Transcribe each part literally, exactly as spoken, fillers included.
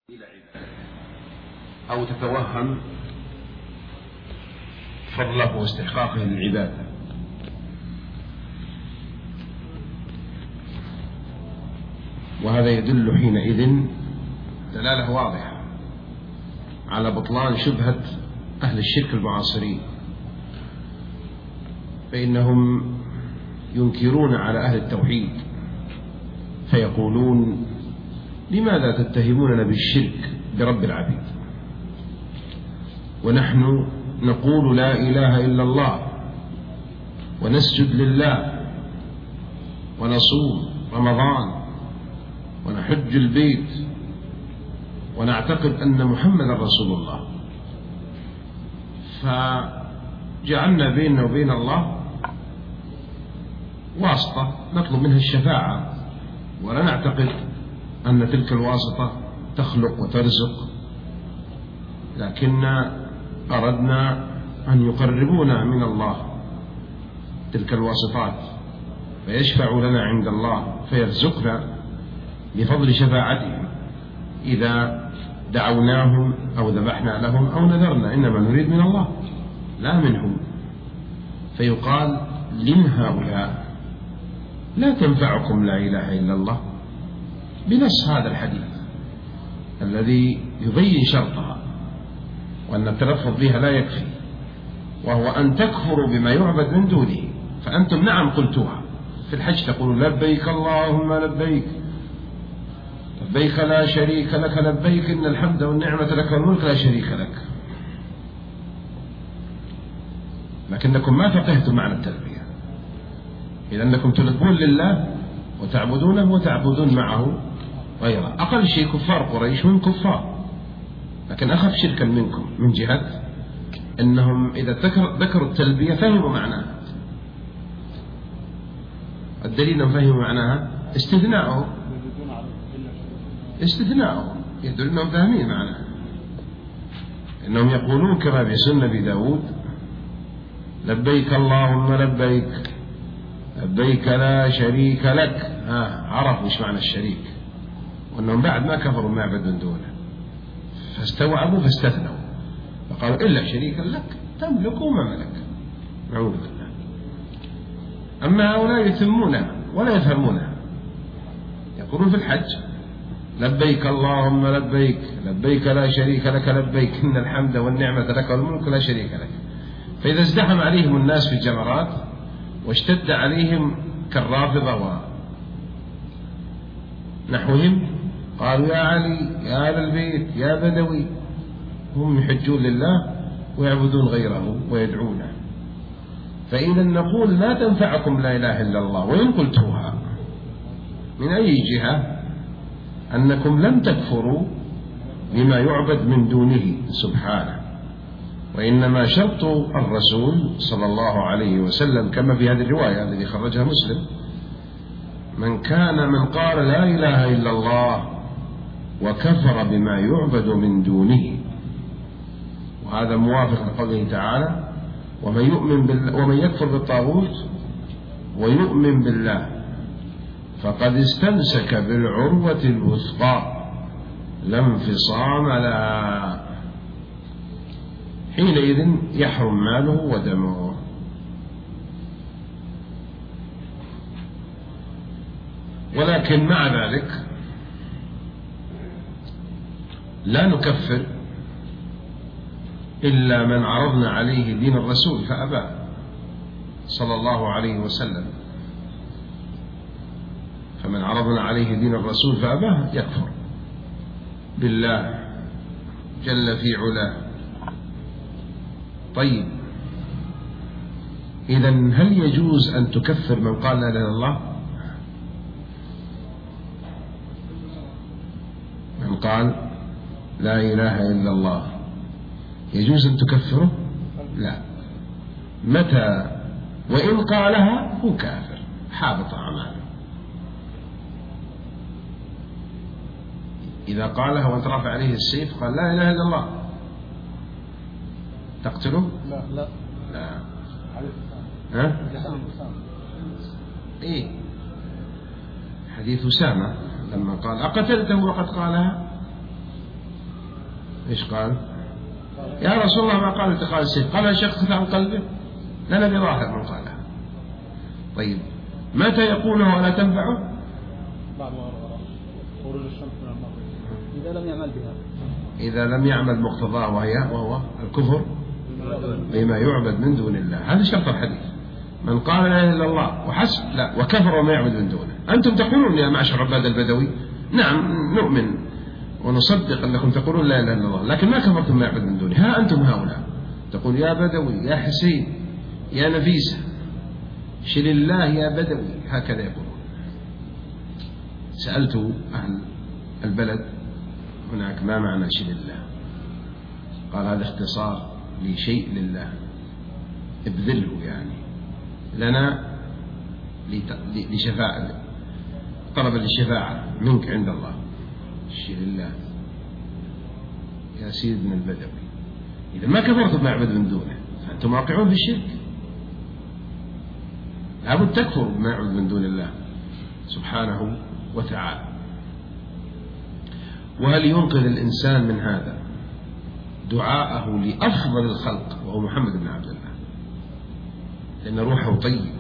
إلى عبادة أو تتوهم فضله واستحقاقه للعبادة، وهذا يدل حينئذ دلالة واضحة على بطلان شبهة أهل الشرك المعاصرين، فإنهم ينكرون على أهل التوحيد فيقولون: لماذا تتهموننا بالشرك برب العبيد ونحن نقول لا إله إلا الله ونسجد لله ونصوم رمضان ونحج البيت ونعتقد أن محمد رسول الله، فجعلنا بيننا وبين الله واسطة نطلب منها الشفاعة، ولا نعتقد أن تلك الواسطة تخلق وترزق، لكن أردنا أن يقربونا من الله تلك الواسطات فيشفع لنا عند الله فيرزقنا بفضل شفاعتهم إذا دعوناهم أو ذبحنا لهم أو نذرنا، إنما نريد من الله لا منهم. فيقال: لم هؤلاء لا تنفعكم لا إله إلا الله، بنص هذا الحديث الذي يبين شرطها، وأن التلفظ بها لا يكفي، وهو أن تكفروا بما يعبد من دونه. فأنتم نعم قلتوها في الحج، تقول: لبيك اللهم لبيك لبيك لا شريك لك لبيك إن الحمد والنعمة لك والملك لا شريك لك، لكنكم ما فقهتم معنى التلبية، إذا أنكم تلبون لله وتعبدونه وتعبدون معه غيره. أقل شيء كفار قريش هم كفار، لكن أخف شركا منكم من جهة أنهم إذا ذكروا التلبية فهموا معناها. الدليل أنهم فهموا معناها استثناءه استثناءه يدل أنهم فاهمين معناها، إنهم يقولون كما في سنة أبي داود: لبيك اللهم لبيك لبيك لا شريك لك. ها عرفوا إيش معنى الشريك، وأنهم بعد ما كفروا ما يعبد من دونه فاستوعبوا فاستثنوا فقالوا: إلا شريكا لك تملك وما ملك. نعوذ بالله. أما هؤلاء يتمونها ولا يفهمونها، يقولون في الحج: لبيك اللهم لبيك لبيك لا شريك لك لبيك إن الحمد والنعمة لك والملك لا شريك لك. فإذا ازدحم عليهم الناس في الجمرات واشتد عليهم كالرافضة ونحوهم قالوا: يا علي يا آل البيت يا بدوي. هم يحجون لله ويعبدون غيره ويدعونه. فإذا نقول: ما تنفعكم لا إله إلا الله، وإن قلتوها من أي جهة؟ أنكم لم تكفروا بما يعبد من دونه سبحانه، وإنما شرط الرسول صلى الله عليه وسلم كما في هذه الرواية التي خرجها مسلم: من كان من قال لا إله إلا الله وكفر بما يعبد من دونه. وهذا موافق لقوله تعالى: ومن يؤمن بالله ومن يكفر بالطاغوت ويؤمن بالله فقد استمسك بالعروة الوثقى لا انفصام لها، حينئذ يحرم ماله ودمه. ولكن مع ذلك لا نكفر إلا من عرضنا عليه دين الرسول فأبى صلى الله عليه وسلم. فمن عرضنا عليه دين الرسول فأباه يكفر بالله جل في علاه. طيب، إذن هل يجوز أن تكفر من قال لا إله إلا الله؟ من قال لا إله إلا الله يجوز أن تكفره؟ لا. متى وإن قالها هو كافر حابط أعماله. إذا قالها وأنت رافع عليه السيف قال لا إله إلا الله تقتله؟ لا لا لا. ها؟ إيه حديث أسامة لما قال: أقتلته وقد قالها؟ إيش قال؟ يا رسول الله ما قال اتخاذ السيف، قال شقت عن قلبه، لنا بظاهر من قالها. طيب متى يقولها ولا تنفعه؟ بعد خروج الشمس من المغرب إذا لم يعمل بها، إذا لم يعمل مقتضاه وهي وهو الكفر بما يعبد من دون الله. هذا شرط الحديث، من قال لا إله إلا الله وحسب، لا وكفر وما يعبد من دونه. أنتم تقولون يا معشر عباد البدوي نعم نؤمن ونصدق أنكم تقولون لا إله إلا الله، لكن ما كفرتم ما يعبد من دونه. ها أنتم هؤلاء تقول يا بدوي يا حسين يا نفيسة شل الله يا بدوي، هكذا يقولون. سألت أهل البلد هناك ما معنى شل الله؟ قال هذا اختصار لشيء لله، ابذله يعني لنا لشفاعة، طلب للشفاعة منك عند الله. شل الله يا سيدنا البدوي، إذا ما كفرتم ما يعبد من دونه فأنتم واقعون في الشرك، لابد تكفروا بما يعبد من دون الله سبحانه وتعالى. وهل ينقذ الإنسان من هذا دعاءه لأفضل الخلق وهو محمد بن عبد الله، لأن روحه طيب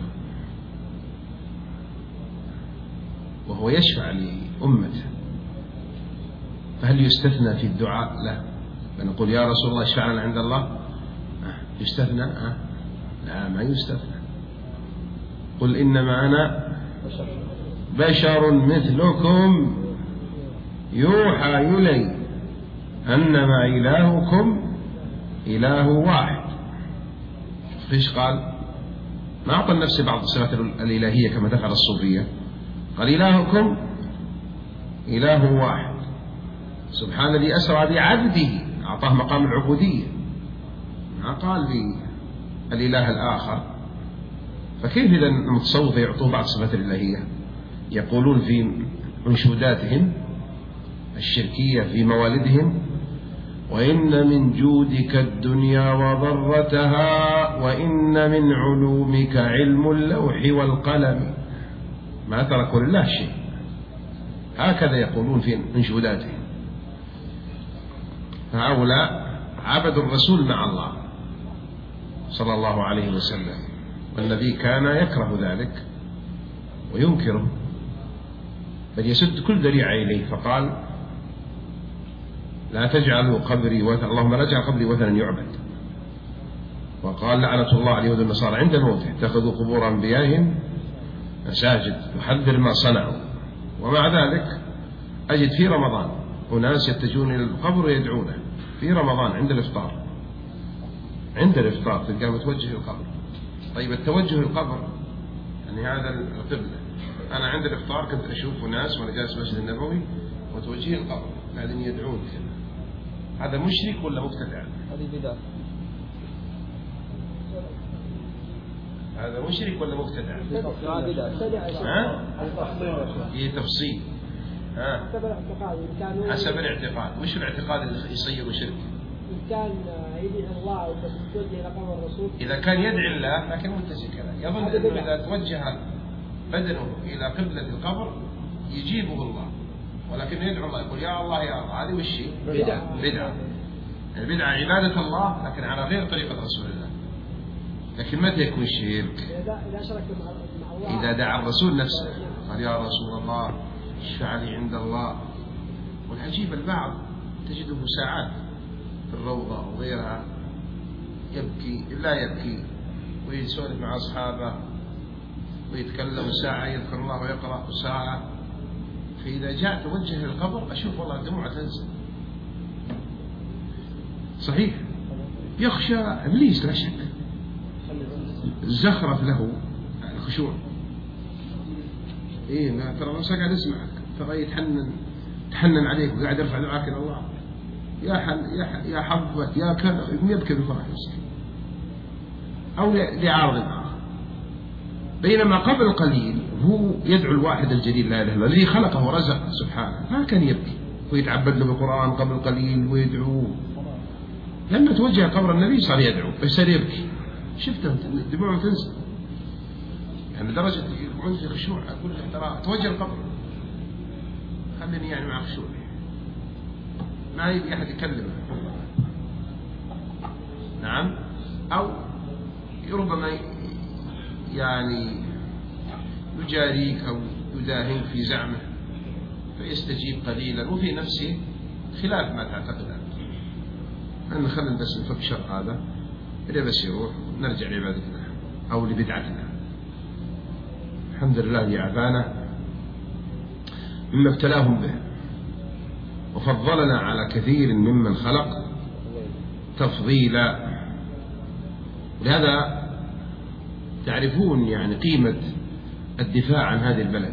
وهو يشفع لأمته، فهل يستثنى في الدعاء؟ لا، فنقول يا رسول الله اشفع لنا عند الله، يستثنى؟ لا ما يستثنى. قل إنما أنا بشر مثلكم يوحى إلي أنما إلهكم إله واحد. فيش قال؟ ما أعطى النفس بعض الصفات الإلهية كما دخل الصوفية، قال إلهكم إله واحد. سبحان الذي أسرى بعبده، أعطاه مقام العبودية، ما قال بالإله الآخر. فكيف إذا المتصوفة يعطوه بعض الصفات الإلهية؟ يقولون في انشوداتهم الشركية في موالدهم: وإن من جودك الدنيا وضرتها، وإن من علومك علم اللوح والقلم. ما تركوا لله شيء، هكذا يقولون في انشوداتهم. هؤلاء عبدوا الرسول مع الله صلى الله عليه وسلم، والنبي كان يكره ذلك وينكره، بل يسد كل ذريعة إليه، فقال: لا تجعلوا قبري وثن، اللهم لا تجعل قبري وثنا يعبد. وقال: لعنة الله على اليهود والنصارى عند الموت اتخذوا قبور أنبيائهم مساجد، يحذر ما صنعوا. ومع ذلك أجد في رمضان أناس يتجون إلى القبر ويدعونه في رمضان عند الإفطار، عند الإفطار تلقاه متوجه القبر. طيب التوجه القبر يعني هذا القبلة. أنا عند الإفطار كنت أشوف ناس وأنا جالس مسجد النبوي متوجهين القبر قاعدين يدعون كذا. هذا مشرك ولا مبتدع؟ هذه بدعة. هذا مشرك ولا مبتدع؟ بدعة. ها؟ هي تفصيل. ها؟ حسب الاعتقاد. حسب الاعتقاد. وش الاعتقاد اللي يصير شرك؟ إن كان يدعي الله وتوجه إلى قبر الرسول. إذا كان يدعي الله لكن متجه كذا، يظن أنه إذا توجه بدنه إلى قبلة القبر يجيبه الله، ولكن يدعو الله يقول يا الله يا الله. هذه وش هي؟ بدعة. بدعة. البدعة عبادة الله لكن على غير طريقة رسول الله. لكن متى يكون الشرك؟ إذا شرك مع الله. إذا دعا الرسول نفسه قال يا رسول الله اشفع لي عند الله. والعجيب البعض تجده ساعات في الروضة وغيرها يبكي لا يبكي ويسولف مع أصحابه ويتكلم ساعة يذكر الله ويقرأ ساعة، فإذا جاء توجه للقبر أشوف والله الدموع تنزل. صحيح يخشى إبليس لا شك، زخرف له الخشوع. إيه لا ترى نفسك قاعد يسمعك، ترى يتحنن تحنن عليك وقاعد يرفع دعاك إلى الله، يا حل يا يا حظك يا كذا، يبكي بفرح مسكين أو لعارض آخر. بينما قبل قليل هو يدعو الواحد الجليل لا إله إلا الله الذي خلقه ورزقه سبحانه، ما كان يبكي ويتعبد له بالقرآن قبل قليل ويدعوه. لما توجه قبر النبي صار يدعو بس صار يبكي. شفته دموعه تنزل يعني درجة يقعون في خشوع. أقول له ترى توجه القبر خليني يعني مع خشوع. ما يبي أحد يكلمه. نعم. أو ربما يعني يجاريك أو يداهنك في زعمه فيستجيب قليلا وفي نفسه خلاف ما تعتقد أنت. أن خلنا بس نفك شر هذا إذا بس يروح نرجع لعبادتنا أو لبدعتنا. الحمد لله يعافانا مما ابتلاهم به وفضلنا على كثير ممن خلق تفضيلا. ولهذا تعرفون يعني قيمة الدفاع عن هذه البلد.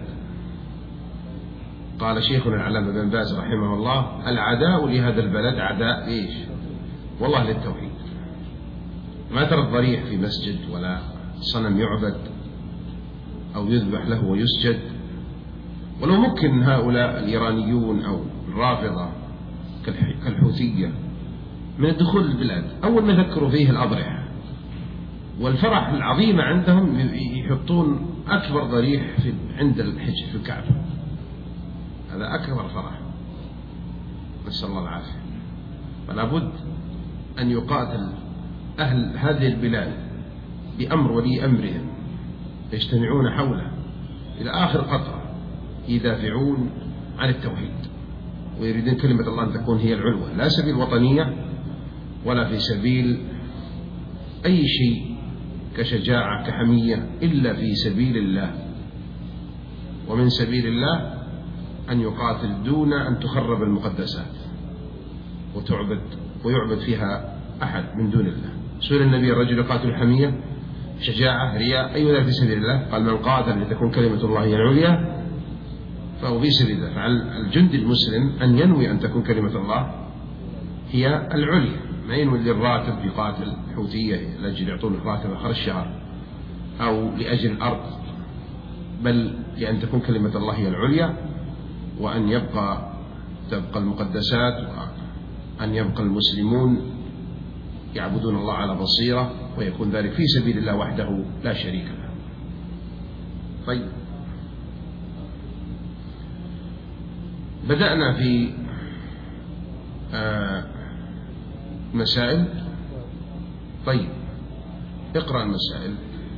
قال شيخنا العلامة بن باز رحمه الله: العداء لهذا البلد عداء إيش؟ والله للتوحيد. ما ترى الضريح في مسجد ولا صنم يعبد أو يذبح له ويسجد. ولو ممكن هؤلاء الإيرانيون أو الرافضة كالحوثية من الدخول البلاد أول ما يذكروا فيه الأضرحة والفرح العظيمة عندهم يحطون أكبر ضريح في عند الحج في الكعبة. هذا أكبر فرح، نسأل الله العافية. فلا بد أن يقاتل أهل هذه البلاد بأمر ولي أمرهم يجتمعون حوله إلى آخر قطرة يدافعون عن التوحيد ويريدون كلمة الله أن تكون هي العلوة، لا سبيل وطنية ولا في سبيل أي شيء كشجاعة كحمية، إلا في سبيل الله. ومن سبيل الله أن يقاتل دون أن تخرب المقدسات وتعبد ويعبد فيها أحد من دون الله. سئل النبي: الرجل يقاتل حمية شجاعة رياء أي ذلك في سبيل الله؟ قال: من قاتل لتكون كلمة الله هي العليا فهو في سبيل الله. فعلى الجندي المسلم أن ينوي أن تكون كلمة الله هي العليا، ما ينوي للراتب يقاتل حوثية لأجل يعطون الراتب آخر الشهر أو لأجل الأرض، بل لأن تكون كلمة الله هي العليا وأن يبقى تبقى المقدسات وأن يبقى المسلمون يعبدون الله على بصيرة ويكون ذلك في سبيل الله وحده لا شريك له. طيب، بدأنا في آه مسائل. طيب، اقرأ المسائل.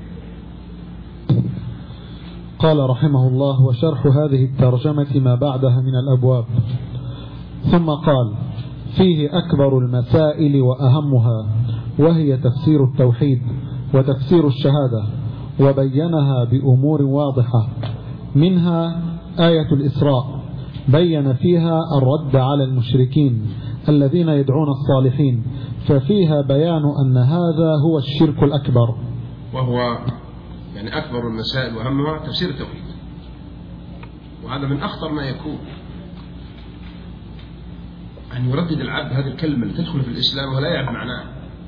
قال رحمه الله: وشرح هذه الترجمة ما بعدها من الأبواب. ثم قال: فيه أكبر المسائل وأهمها، وهي تفسير التوحيد وتفسير الشهادة، وبينها بأمور واضحة. منها آية الإسراء بين فيها الرد على المشركين الذين يدعون الصالحين، ففيها بيان أن هذا هو الشرك الأكبر، وهو يعني أكبر المسائل وأهمها تفسير التوحيد. وهذا من أخطر ما يكون، أن يردد العبد هذه الكلمة اللي تدخل في الإسلام ولا يعرف معناها،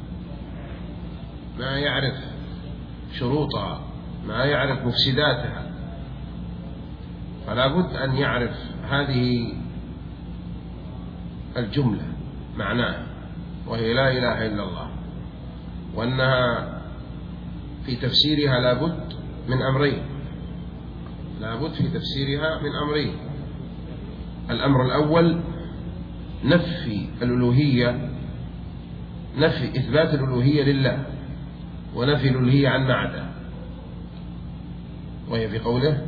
ما يعرف شروطها، ما يعرف مفسداتها. فلا بد أن يعرف هذه الجملة معناها، وهي لا إله إلا الله، وأنها في تفسيرها لا بد من أمرين، لا بد في تفسيرها من أمرين. الأمر الأول نفي الألوهية، نفي إثبات الألوهية لله ونفي الألوهية عن معده، وهي في قوله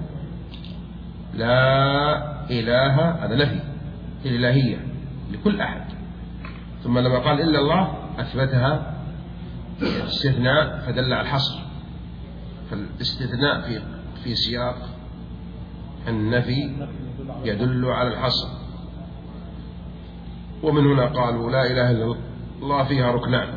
لا إله، هذا نفي الإلهية لكل أحد. ثم لما قال إلا الله أثبتها استثناء فدل على الحصر، فالاستثناء في في سياق النفي يدل على الحصر. ومن هنا قالوا لا إله إلا الله فيها ركنان: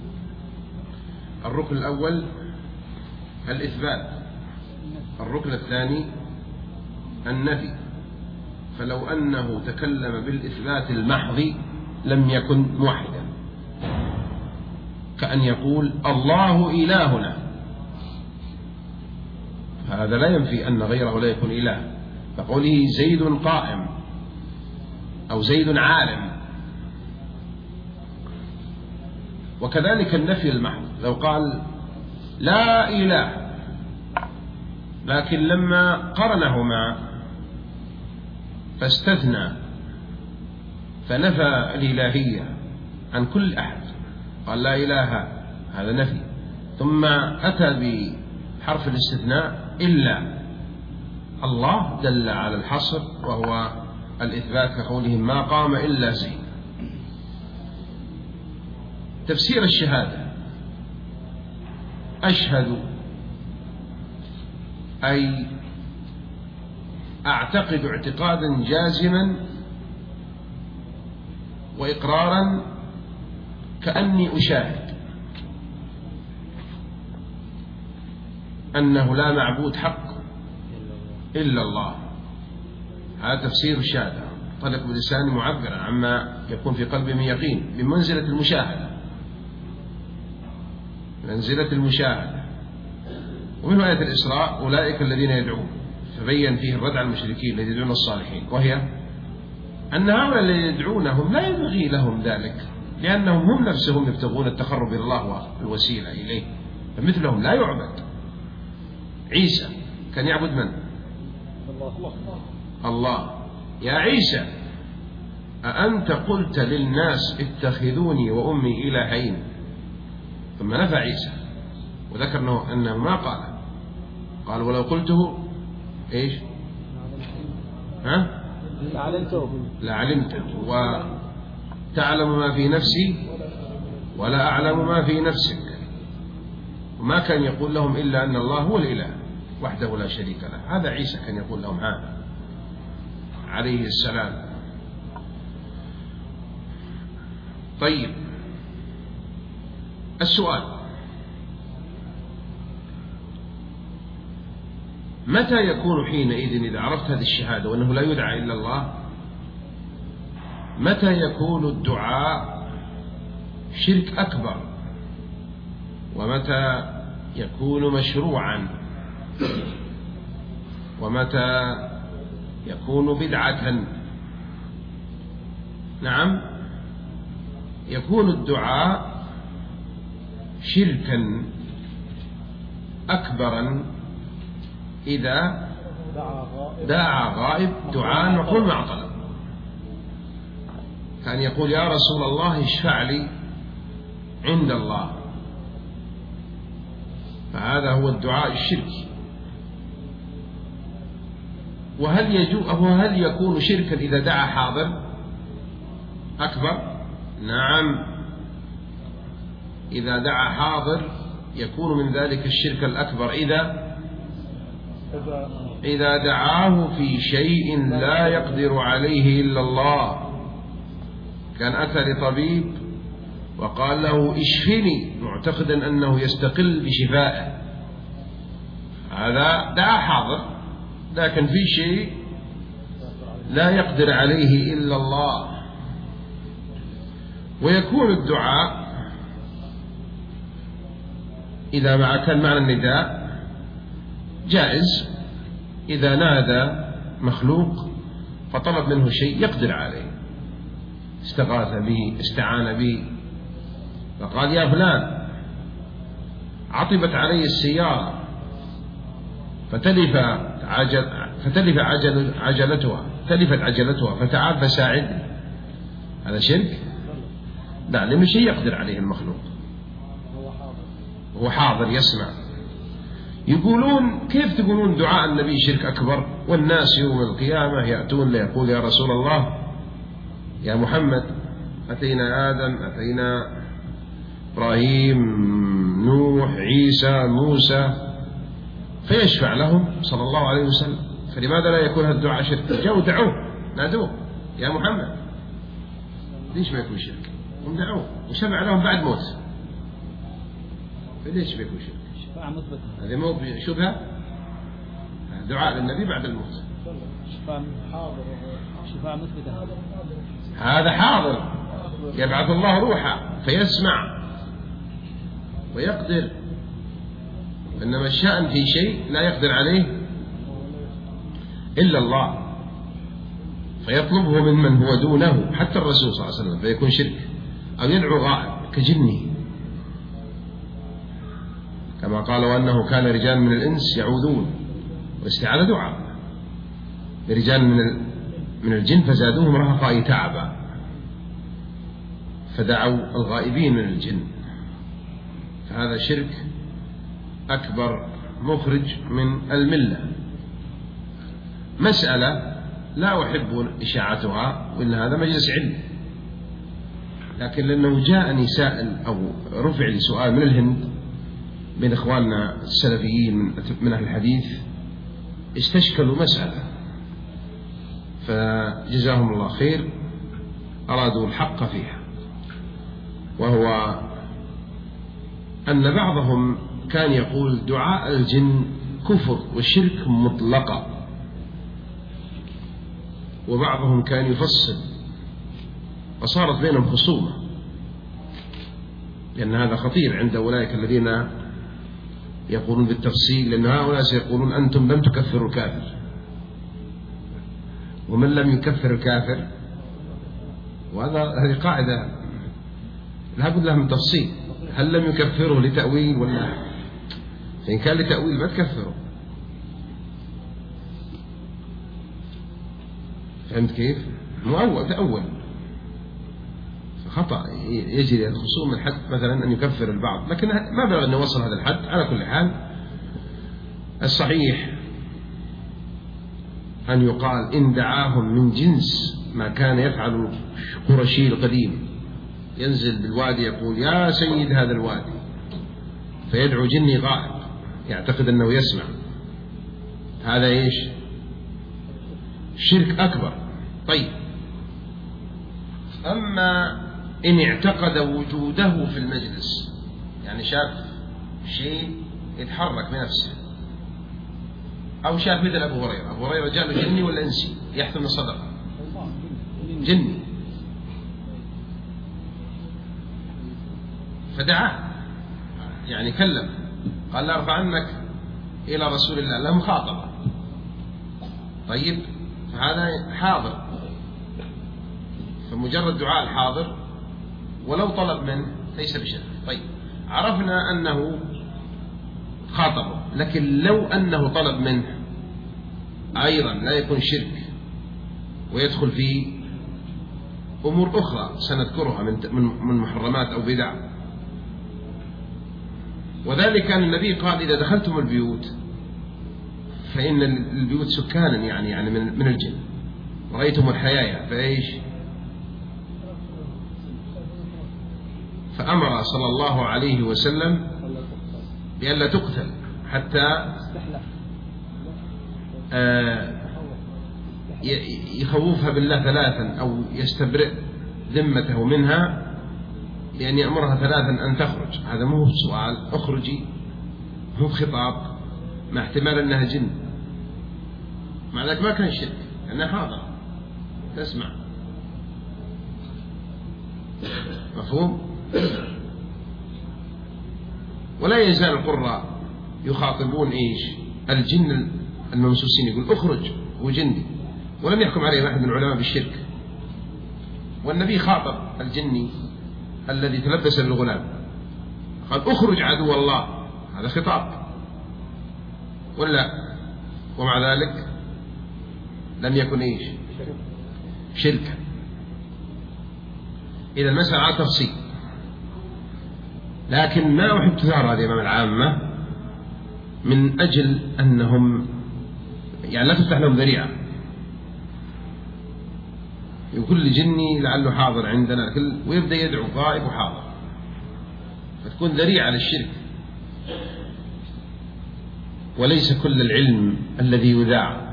الركن الأول الإثبات، الركن الثاني النفي. فلو أنه تكلم بالإثبات المحض لم يكن موحدا، كأن يقول الله إلهنا، هذا لا ينفي أن غيره لا يكون إله. فقوله زيد قائم أو زيد عالم. وكذلك النفي المحض، لو قال لا إله لكن لما قرنهما فاستثنى فنفى الإلهية عن كل أحد، قال لا إله، هذا نفي، ثم أتى بحرف الاستثناء إلا الله، دل على الحصر وهو الإثبات كقولهم ما قام إلا زيد. تفسير الشهادة: أشهد أي أعتقد اعتقادا جازما وإقرارا كأني أشاهد أنه لا معبود حق إلا الله. هذا تفسير الشهادة، طلق بلسان معبرا عما يكون في قلبه من يقين، بمنزلة المشاهدة، منزلة المشاهدة. ومن آية الإسراء: أولئك الذين يدعون، فبين فيه الرد على المشركين الذين يدعون الصالحين، وهي أن هؤلاء الذين يدعونهم لا ينبغي لهم ذلك، لأنهم هم نفسهم يبتغون التقرب إلى الله والوسيلة إليه، فمثلهم لا يعبد. عيسى كان يعبد من؟ الله. يا عيسى أأنت قلت للناس اتخذوني وأمي إلهين؟ ثم نفى عيسى وذكر أنه, أنه ما قال، قال ولو قلته إيش؟ ها؟ لعلمته لعلمته وتعلم ما في نفسي ولا أعلم ما في نفسك. وما كان يقول لهم إلا أن الله هو الإله وحده لا شريك له. هذا عيسى كان يقول لهم هذا عليه السلام. طيب، السؤال: متى يكون حينئذ إذا عرفت هذه الشهادة وأنه لا يدعى إلا الله، متى يكون الدعاء شرك أكبر، ومتى يكون مشروعا، ومتى يكون بدعة؟ نعم، يكون الدعاء شركا أكبرا إذا دعا غائب دعاء مقول مع طلب، كان يقول يا رسول الله اشفع لي عند الله، فهذا هو الدعاء الشركي. وهل يجوز هل يكون شركا إذا دعا حاضر أكبر؟ نعم، إذا دعا حاضر يكون من ذلك الشرك الأكبر إذا إذا دعاه في شيء لا يقدر عليه إلا الله. كان أتى لطبيب وقال له اشفني معتقدا أنه يستقل بشفائه، هذا دعا حاضر، لكن في شيء لا يقدر عليه إلا الله. ويكون الدعاء إذا مع كان معنى النداء جائز، إذا نادى مخلوق فطلب منه شيء يقدر عليه، استغاث به، استعان به، فقال يا فلان عطبت علي السيارة فتلف عجل فتلف عجل عجلتها تلفت عجلتها فتعال فساعدني، هذا شرك؟ لا، لأنه شيء يقدر عليه المخلوق، هو حاضر يسمع. يقولون كيف تقولون دعاء النبي شرك أكبر والناس يوم القيامة يأتون ليقول يا رسول الله يا محمد أتينا آدم، أتينا إبراهيم، نوح، عيسى، موسى، فيشفع لهم صلى الله عليه وسلم، فلماذا لا يكون هذا الدعاء شرك؟ جاءوا دعوه نادوه يا محمد، ليش ما يكون شرك؟ هم دعوه وشفع لهم بعد موت، فليش ما يكون شرك؟ شفاعة مثبتة، هذه مو شبهة، دعاء للنبي بعد الموت. شفاعة حاضر، شفاعة مثبتة، هذا حاضر يبعث الله روحه فيسمع ويقدر، إنما الشأن في شيء لا يقدر عليه إلا الله، فيطلبه ممن هو دونه حتى الرسول صلى الله عليه وسلم، فيكون شرك. أو يدعو غائب كجنه، كما قال وأنه كان رجال من الإنس يعوذون، واستعاذة دعاء، رجال من من الجن فزادوهم رهقا تعبا، فدعوا الغائبين من الجن، فهذا شرك أكبر مخرج من الملة. مسألة لا أحب إشاعتها، وإن هذا مجلس علم، لكن لأنه جاءني سائل أو رفع لي سؤال من الهند من إخواننا السلفيين من أهل الحديث، استشكلوا مسألة فجزاهم الله خير أرادوا الحق فيها، وهو أن بعضهم كان يقول دعاء الجن كفر وشرك مطلقا، وبعضهم كان يفصل، وصارت بينهم خصومة، لأن هذا خطير عند أولئك الذين يقولون بالتفصيل، لأن هؤلاء سيقولون أنتم لم تكفروا الكافر، ومن لم يكفر الكافر، وهذا هذه قاعدة لا بد لها من تفصيل، هل لم يكفره لتأويل ولا؟ فإن كان لتأويل ما تكفره. فهمت كيف؟ مؤول تأول خطأ يجري الخصوم الحد مثلا أن يكفر البعض، لكن ما بلغ أن يوصل هذا الحد. على كل حال الصحيح أن يقال إن دعاهم من جنس ما كان يفعل القرشي القديم، ينزل بالوادي يقول يا سيد هذا الوادي، فيدعو جني غائب يعتقد أنه يسمع، هذا إيش؟ شرك أكبر. طيب، أما إن اعتقد وجوده في المجلس، يعني شاف شيء يتحرك بنفسه، أو شاف مثل أبو هريرة، أبو هريرة جاء له جني ولا إنسي يحث من الصدقة؟ جني، فدعاه يعني كلم، قال لا أرفع عنك إلى رسول الله، له مخاطبة. طيب، فهذا حاضر، فمجرد دعاء الحاضر ولو طلب منه ليس بشرك. طيب، عرفنا أنه خاطبه، لكن لو أنه طلب منه أيضا لا يكون شرك، ويدخل في أمور أخرى سنذكرها من محرمات أو بدع. وذلك أن النبي قال إذا دخلتم البيوت فإن البيوت سكانا يعني يعني من الجن، ورأيتم الحيايا فإيش؟ فأمر صلى الله عليه وسلم بألا تقتل حتى يخوفها بالله ثلاثا أو يستبرئ ذمته منها، بأن يأمرها ثلاثا أن تخرج. هذا مو سؤال، اخرجي، مو خطاب، مع احتمال أنها جن، مع ذلك ما كان شرك لأنها حاضر تسمع. مفهوم؟ ولا يزال القراء يخاطبون إيش؟ الجن الممسوسين، يقول اخرج وجندي، ولم يحكم عليه أحد من العلماء بالشرك. والنبي خاطب الجني الذي تلبس بالغلام، قال اخرج عدو الله، هذا خطاب ولا؟ ومع ذلك لم يكن إيش؟ شركا. إذا المسألة على تفصيل، لكن ما أحب تثار هذه أمام العامة من أجل أنهم يعني لا تفتح لهم ذريعة، وكل جني لعله حاضر عندنا كل، ويبدأ يدعو غائب وحاضر، فتكون ذريعة للشرك. وليس كل العلم الذي يذاع،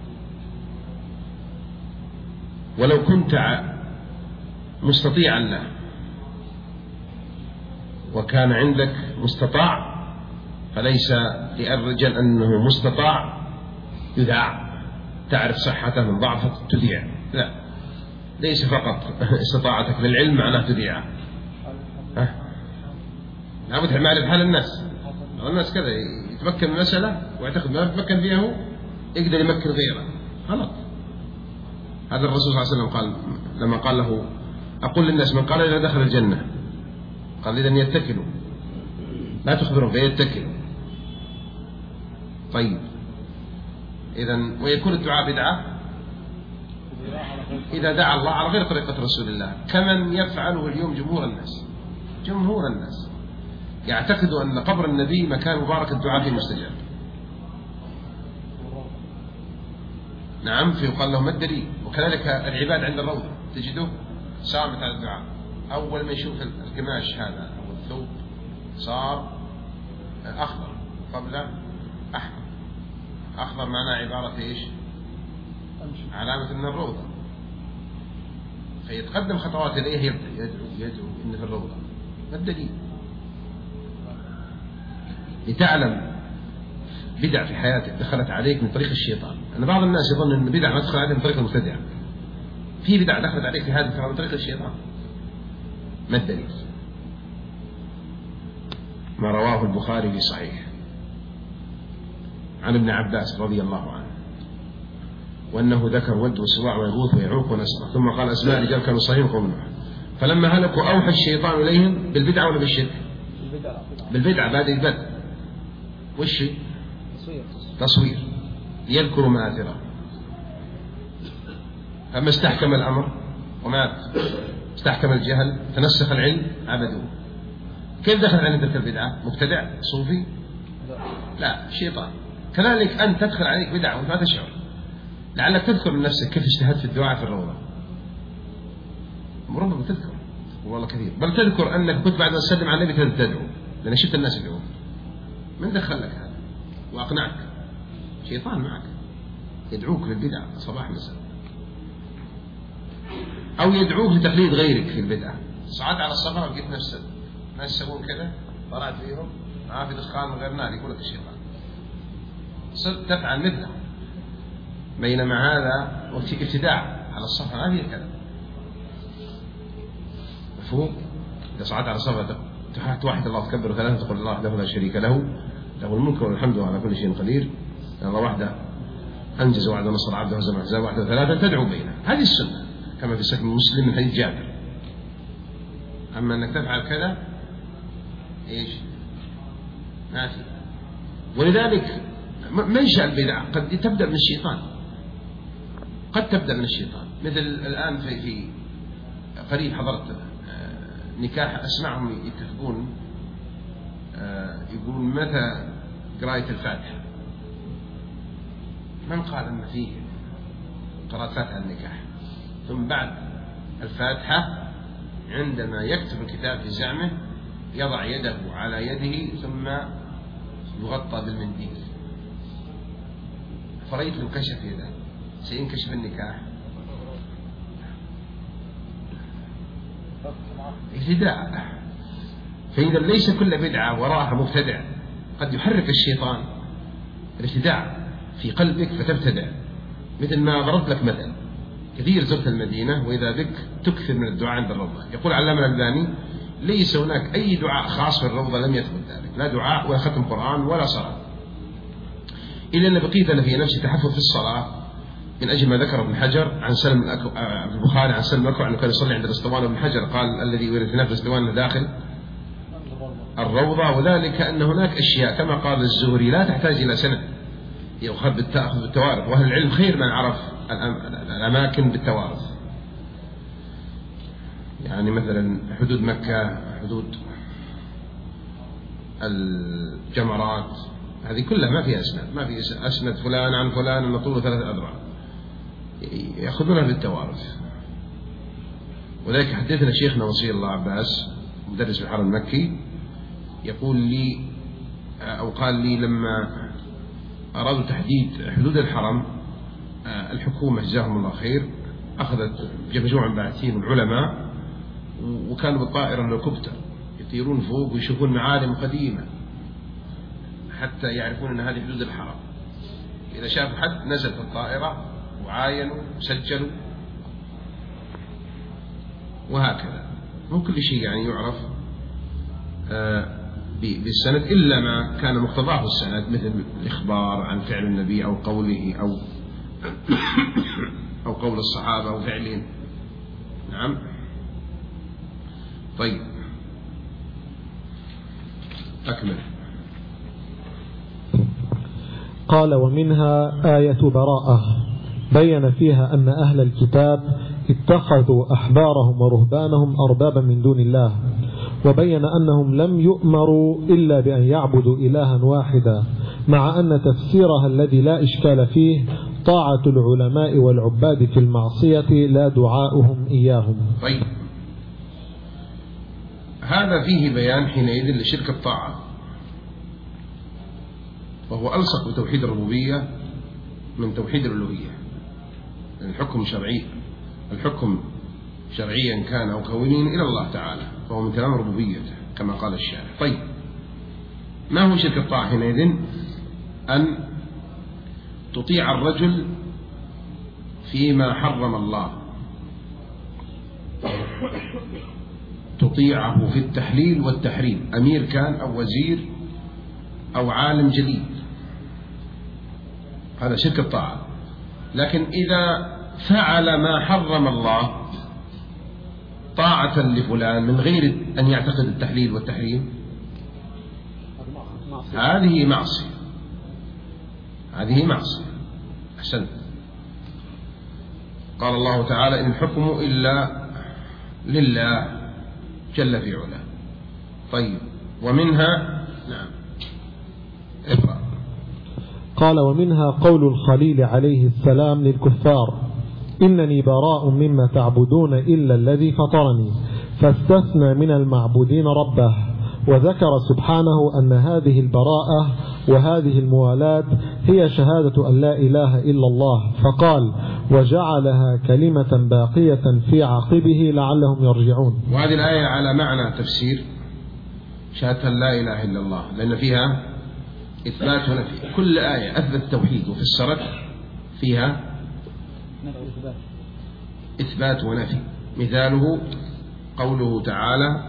ولو كنت مستطيعا له وكان عندك مستطاع، فليس للرجال أنه مستطاع يذاع، تعرف صحته من ضعفه تذيع، لا، ليس فقط استطاعتك للعلم معناه تذيع. لابد من معرفة حال الناس. الناس كذا يتمكن من مسألة ويعتقد ما يتمكن فيها هو يقدر يمكن غيره، غلط. هذا الرسول صلى الله عليه وسلم قال لما قال له أقول للناس من قال إذا دخل الجنة، قال إذن يتكلوا، لا تخبرهم فيتكلوا. طيب، إذن ويكون الدعاء بدعة إذا دعا الله على غير طريقة رسول الله، كمن يفعله اليوم جمهور الناس. جمهور الناس يعتقدوا أن قبر النبي مكان مبارك الدعاء فيه مستجاب. نعم، فيقال لهم الدليل. وكذلك العباد عند الروضة تجده صامت على الدعاء، أول ما يشوف القماش هذا أو الثوب صار أخضر قبل أحمر. أخضر معناه عبارة إيش؟ علامة من الروضة، فيتقدم خطوات إليه يبدأ يدعو يدعو إن في الروضة. ما الدليل؟ لتعلم بدع في حياتك دخلت عليك من طريق الشيطان. أن بعض الناس يظن أن بدع ما تدخل عليك من طريق المبتدع. في بدع دخلت عليك في هذه الفترة من طريق الشيطان. ما الدليل؟ ما رواه البخاري في صحيح عن ابن عباس رضي الله عنه، وأنه ذكر ود وسواع ويغوث ويعوق ونسر، ثم قال أسماء رجال كانوا صحيحين قوم نوح، فلما هلكوا أوحى الشيطان إليهم بالبدعة ولا بالشرك؟ بالبدعة بعد البدع. وش تصوير يذكر مآثره، أما استحكم الأمر ومات، استحكم الجهل تنسخ العلم عبدوه. كيف دخل عليك تلك البدعة؟ مبتدع صوفي؟ لا، شيطان. كذلك أن تدخل عليك بدعة وما تشعر، لعلك تذكر من نفسك كيف اجتهدت في الدعاء في الروضة، ربما تذكر والله كثير، بل تذكر أنك كنت بعد أن تسلم على النبي تدعو، لأن شفت الناس يدعون. من دخل لك هذا وأقنعك؟ شيطان معك يدعوك للبدعة صباح مساء، أو يدعوك لتقليد غيرك في البدعة. صعدت على الصفا وجدت نفسك ناس يسوون كذا، طلعت فيهم ما في دخان من غير نار، يقول لك الشيطان، صرت تفعل مثله. بينما هذا ابتداع على الصفا، ما فيه كذا. مفهوم؟ إذا صعدت على الصفا توحد الله تكبر ثلاثة تقول الله وحده لا شريك له، له الملك والحمد على كل شيء قدير، الله وحده أنجز وعد ونصر عبده وهزم أحزابه وحده ثلاثة، تدعو بينه. هذه السنة كما في سكن مسلم من حديث جابر. أما أنك تفعل كذا إيش؟ ما في. ولذلك منشأ البدع قد تبدأ من الشيطان، قد تبدأ من الشيطان. مثل الآن في في قريب حضرت نكاح، أسمعهم يتفقون يقولون متى قراءة الفاتحة؟ من قال أن فيه قراءة فاتحة النكاح؟ ثم بعد الفاتحة عندما يكتب الكتاب في زعمه يضع يده على يده ثم يغطى بالمنديل، فرأيت له كشف يده، سينكشف النكاح. ابتداع. فإذا ليس كل بدعة وراءها مبتدع، قد يحرك الشيطان الابتداع في قلبك فتبتدع. مثل ما ضربت لك مثل، كثير زرت المدينة وإذا بك تكثر من الدعاء عند الروضة. يقول علامة الألباني ليس هناك أي دعاء خاص في الروضة لم يثبت ذلك، لا دعاء ولا ختم قرآن ولا صلاة، إلا أن بقيت أنا في نفسي تحفظ في الصلاة من أجل ما ذكر ابن حجر عن سلم البخاري عن سلم الأكوع أنه كان يصلي عند الاسطوانة. ابن حجر قال الذي يريد في الاسطوانة داخل الروضة، وذلك أن هناك أشياء كما قال الزهري لا تحتاج إلى سند، يؤخذ بالتوارث، وأهل العلم خير من عرف الأماكن بالتوارث. يعني مثلا حدود مكة، حدود الجمرات، هذه كلها ما فيها أسند، ما في أسند فلان عن فلان أن طوله ثلاثة أذرع، يأخذونها بالتوارث. وذلك حدثنا شيخنا وصي الله عباس مدرس في الحرم المكي، يقول لي أو قال لي لما أرادوا تحديد حدود الحرم الحكومة جزاهم الله خير أخذت مجموعة من الباحثين والعلماء، وكانوا بالطائرة الهليكوبتر يطيرون فوق ويشوفون معالم قديمة حتى يعرفون أن هذه حدود الحرم. إذا شافوا حد نزل في الطائرة وعاينوا وسجلوا، وهكذا. مو كل شيء يعني يعرف بالسند إلا ما كان مقتضاه السند، مثل الإخبار عن فعل النبي أو قوله أو أو قول الصحابة أو فعلهم. نعم. طيب أكمل. قال ومنها آية براءة بين فيها أن أهل الكتاب اتخذوا أحبارهم ورهبانهم أربابا من دون الله، وبين أنهم لم يؤمروا إلا بأن يعبدوا إلها واحدا، مع أن تفسيرها الذي لا إشكال فيه طاعة العلماء والعباد في المعصية لا دعاؤهم إياهم. طيب، هذا فيه بيان حينئذ لشرك الطاعة، وهو ألصق بتوحيد الربوبية من توحيد الألوهية. الحكم شرعي، الحكم شرعيا كان أو كونيا إلى الله تعالى، فهو من كلام ربوبيته كما قال الشارع. طيب، ما هو شرك الطاعة حينئذ؟ أن تطيع الرجل فيما حرم الله، تطيعه في التحليل والتحريم، أمير كان أو وزير أو عالم جديد، هذا شرك الطاعة. لكن إذا فعل ما حرم الله طاعة لفلان من غير أن يعتقد التحليل والتحريم، هذه معصية، هذه معصية. أحسنت. قال الله تعالى: إن الحكم إلا لله جل في علاه. طيب، ومنها نعم اقرأ. قال: ومنها قول الخليل عليه السلام للكفار: إنني براء مما تعبدون إلا الذي فطرني، فاستثنى من المعبودين ربه، وذكر سبحانه أن هذه البراءة وهذه الموالاة هي شهادة أن لا إله إلا الله، فقال: وجعلها كلمة باقية في عقبه لعلهم يرجعون. وهذه الآية على معنى تفسير شهادة أن لا إله إلا الله، لأن فيها إثبات ونفي. كل آية أثبت التوحيد وفسرت فيها إثبات ونفي. مثاله قوله تعالى: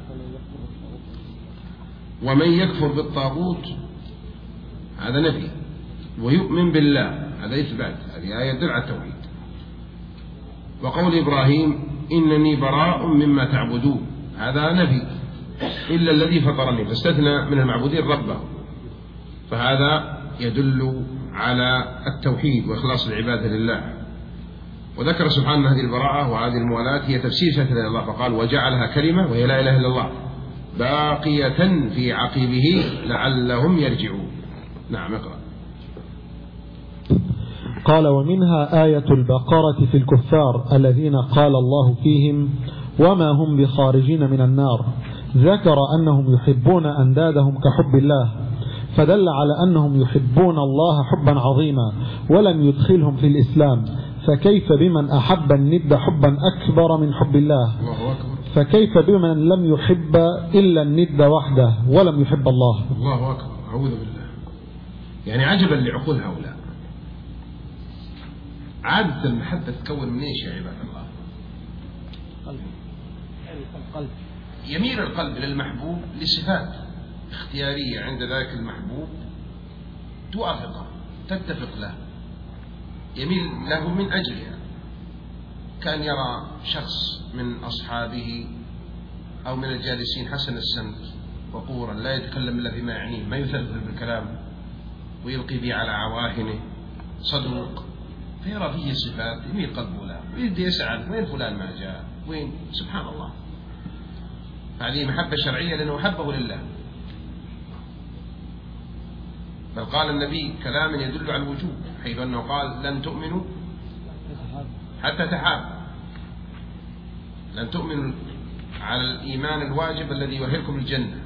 ومن يكفر بالطاغوت، هذا نفي، ويؤمن بالله، هذا إثبات، هذه آية تدل على التوحيد. وقول إبراهيم: إنني براء مما تعبدون، هذا نفي، إلا الذي فطرني، فاستثنى من المعبودين ربه، فهذا يدل على التوحيد وإخلاص العبادة لله. وذكر سبحانه هذه البراءة وهذه الموالاة هي تفسير شهادة لا إله إلا الله، فقال: وجعلها كلمة وهي لا إله إلا الله باقية في عقبه لعلهم يرجعون. نعم اقرأ. قال: ومنها آية البقرة في الكفار الذين قال الله فيهم: وما هم بخارجين من النار، ذكر أنهم يحبون أندادهم كحب الله، فدل على أنهم يحبون الله حبا عظيما ولم يدخلهم في الإسلام، فكيف بمن أحب الند حبا أكبر من حب الله؟ فكيف بمن لم يحب إلا الند وحده ولم يحب الله؟ الله أكبر، أعوذ بالله. يعني عجبا لعقول هؤلاء. عادة المحبة تتكون من ايش يا عباد الله؟ القلب. يميل القلب للمحبوب لصفات اختيارية عند ذلك المحبوب توافقه، تتفق له، يميل له من أجلها. كان يرى شخص من أصحابه أو من الجالسين حسن السمت وقورا، لا يتكلم إلا فيما يعنيه، ما يثلث بالكلام ويلقي به على عواهنه، صدوق، فيرى فيه صفات يميل قلبه له ويبدأ يسأل: وين فلان ما جاء؟ وين؟ سبحان الله. هذه محبة شرعية لأنه حبه لله. بل قال النبي كلاما يدل على الوجوب، حيث أنه قال: لن تؤمنوا حتى تحابوا. لن تؤمنوا على الإيمان الواجب الذي يؤهلكم الجنة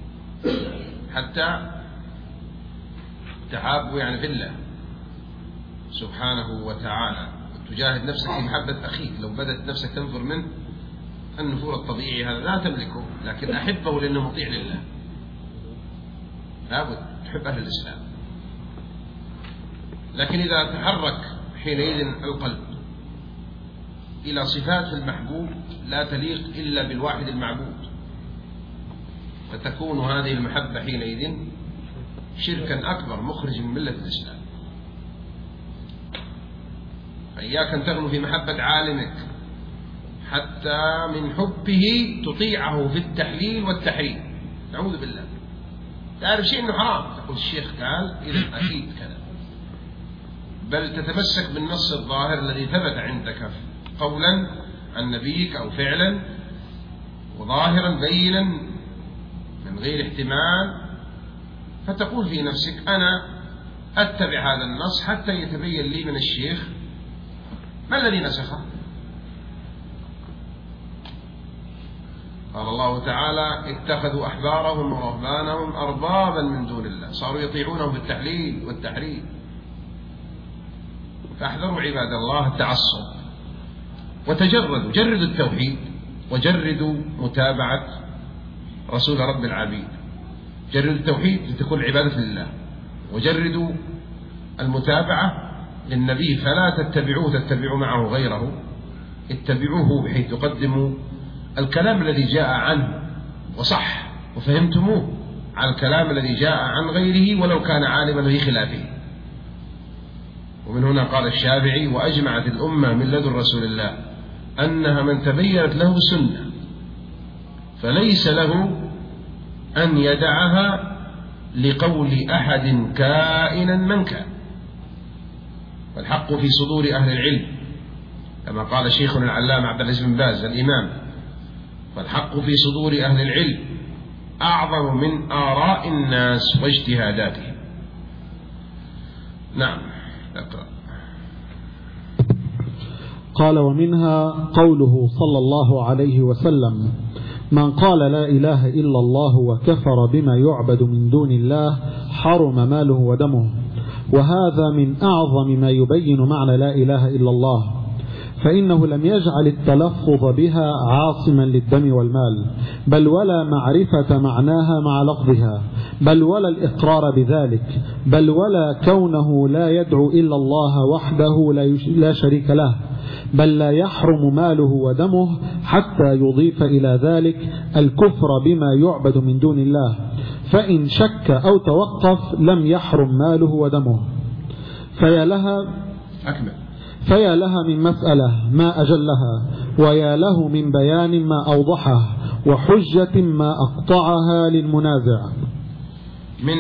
حتى تحابوا، يعني في الله سبحانه وتعالى. تجاهد نفسك في محبة أخيك، لو بدت نفسك تنفر منه النفور الطبيعي هذا لا تملكه، لكن أحبه لأنه مطيع لله. لابد تحب أهل الإسلام. لكن إذا تحرك حينئذ القلب إلى صفات المحبوب لا تليق إلا بالواحد المعبود، فتكون هذه المحبة حينئذ شركا أكبر مخرج من ملة الإسلام. فإياك أن تغلو في محبة عالمك حتى من حبه تطيعه في التحليل والتحريم. نعوذ بالله. تعرف شيء إنه حرام، تقول الشيخ قال إذا أكيد كذا، بل تتمسك بالنص الظاهر الذي ثبت عندك قولا عن نبيك أو فعلا وظاهرا بينا من غير احتمال، فتقول في نفسك أنا أتبع هذا النص حتى يتبين لي من الشيخ ما الذي نسخه. قال الله تعالى اتخذوا أحبارهم ورهبانهم أربابا من دون الله، صاروا يطيعونهم في التحليل والتحريم. فاحذروا عباد الله التعصب وتجردوا، جردوا التوحيد وجردوا متابعة رسول رب العبيد، جردوا التوحيد لتكون عبادة لله، وجردوا المتابعة للنبي فلا تتبعوه تتبعوا معه غيره، اتبعوه بحيث تقدموا الكلام الذي جاء عنه وصح وفهمتموه على الكلام الذي جاء عن غيره ولو كان عالما في خلافه. ومن هنا قال الشافعي وأجمعت الأمة من لدن رسول الله أنها من تبينت له سنة فليس له أن يدعها لقول أحد كائنا من كان، والحق في صدور أهل العلم كما قال شيخنا العلامة عبد العزيز بن باز الإمام، والحق في صدور أهل العلم أعظم من آراء الناس واجتهاداتهم. نعم اقرأ. قال ومنها قوله صلى الله عليه وسلم من قال لا إله إلا الله وكفر بما يعبد من دون الله حرم ماله ودمه، وهذا من أعظم ما يبين معنى لا إله إلا الله، فإنه لم يجعل التلفظ بها عاصما للدم والمال، بل ولا معرفة معناها مع لفظها، بل ولا الإقرار بذلك، بل ولا كونه لا يدعو إلا الله وحده لا شريك له، بل لا يحرم ماله ودمه حتى يضيف إلى ذلك الكفر بما يعبد من دون الله، فإن شك أو توقف لم يحرم ماله ودمه. فيا لها أكمل فيا لها من مسألة ما أجلها، ويا له من بيان ما أوضحه، وحجة ما أقطعها للمنازع. من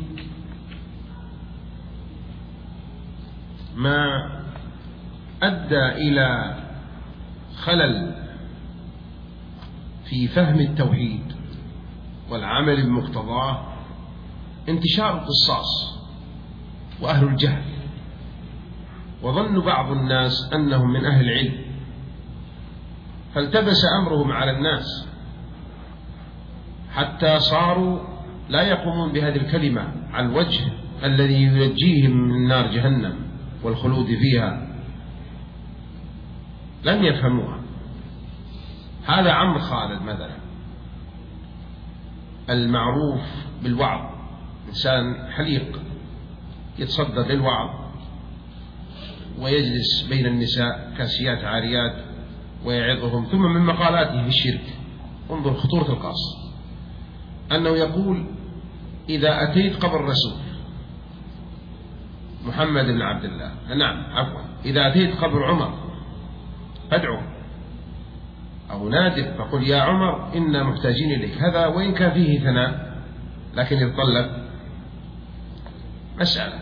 ما أدى إلى خلل في فهم التوحيد والعمل بمقتضاه انتشار القصاص وأهل الجهل، وظن بعض الناس أنهم من أهل العلم فالتبس أمرهم على الناس حتى صاروا لا يقومون بهذه الكلمة على الوجه الذي ينجيهم من نار جهنم والخلود فيها، لم يفهموها. هذا عمرو خالد مثلا المعروف بالوعظ، إنسان حليق يتصدى للوعظ ويجلس بين النساء كاسيات عاريات ويعظهم، ثم من مقالاته في الشرك انظر خطورة القصد أنه يقول إذا أتيت قبر الرسول محمد بن عبد الله، نعم عفوا إذا أتيت قبر عمر فادعو أو نادر فقل يا عمر إنا محتاجين إليك، هذا وإن كان فيه ثناء لكن يتطلب مسألة،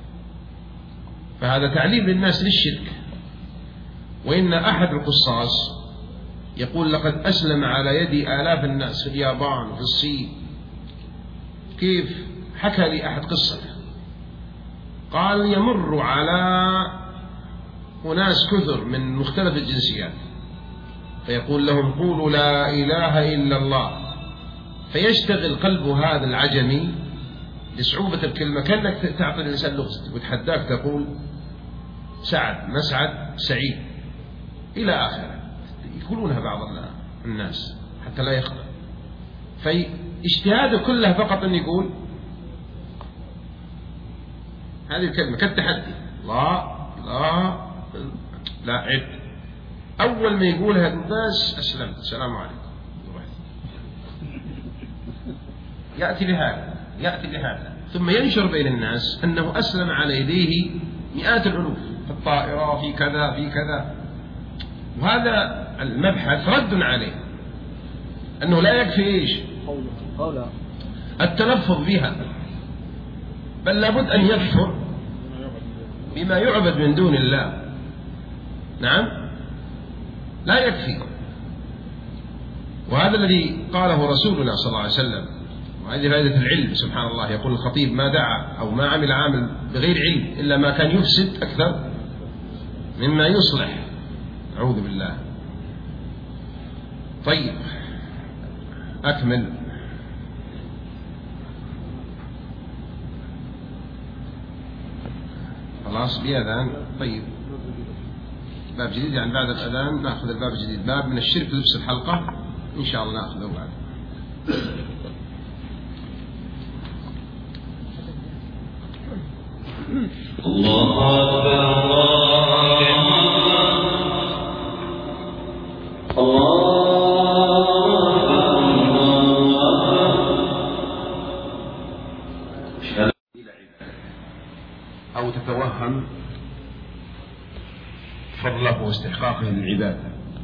فهذا تعليم للناس للشرك. وإن أحد القصاص يقول لقد أسلم على يدي آلاف الناس في اليابان وفي الصين. كيف؟ حكى لي أحد قصته، قال يمر على أناس كثر من مختلف الجنسيات فيقول لهم قولوا لا إله إلا الله، فيشتغل قلب هذا العجمي لصعوبة الكلمة، كأنك تعطي الإنسان لغز وتحداك تقول سعد مسعد سعيد إلى آخره، يقولونها بعض الناس حتى لا يخطئ، فاجتهاده كله فقط أن يقول هذه الكلمة كالتحدي لا لا لا عد، أول ما يقولها بس أسلمت السلام عليكم، يأتي بهذا يأتي بهذا ثم ينشر بين الناس أنه أسلم على يديه مئات الألوف في الطائرة في كذا في كذا. وهذا المبحث رد عليه أنه لا يكفي إيش التلفظ بها، بل لابد أن يكفر بما يعبد من دون الله، نعم، لا يكفي. وهذا الذي قاله رسولنا صلى الله عليه وسلم، وهذه فائدة العلم. سبحان الله، يقول الخطيب: ما دعا أو ما عمل عامل بغير علم إلا ما كان يفسد أكثر مما يصلح. أعوذ بالله. طيب، أكمل. خلاص بأذان. طيب، باب جديد، يعني بعد الأذان نأخذ الباب الجديد، باب من الشرك لبس الحلقة، إن شاء الله نأخذه بعد. الله أكبر الله أو تتوهم فضله واستحقاقه للعبادة.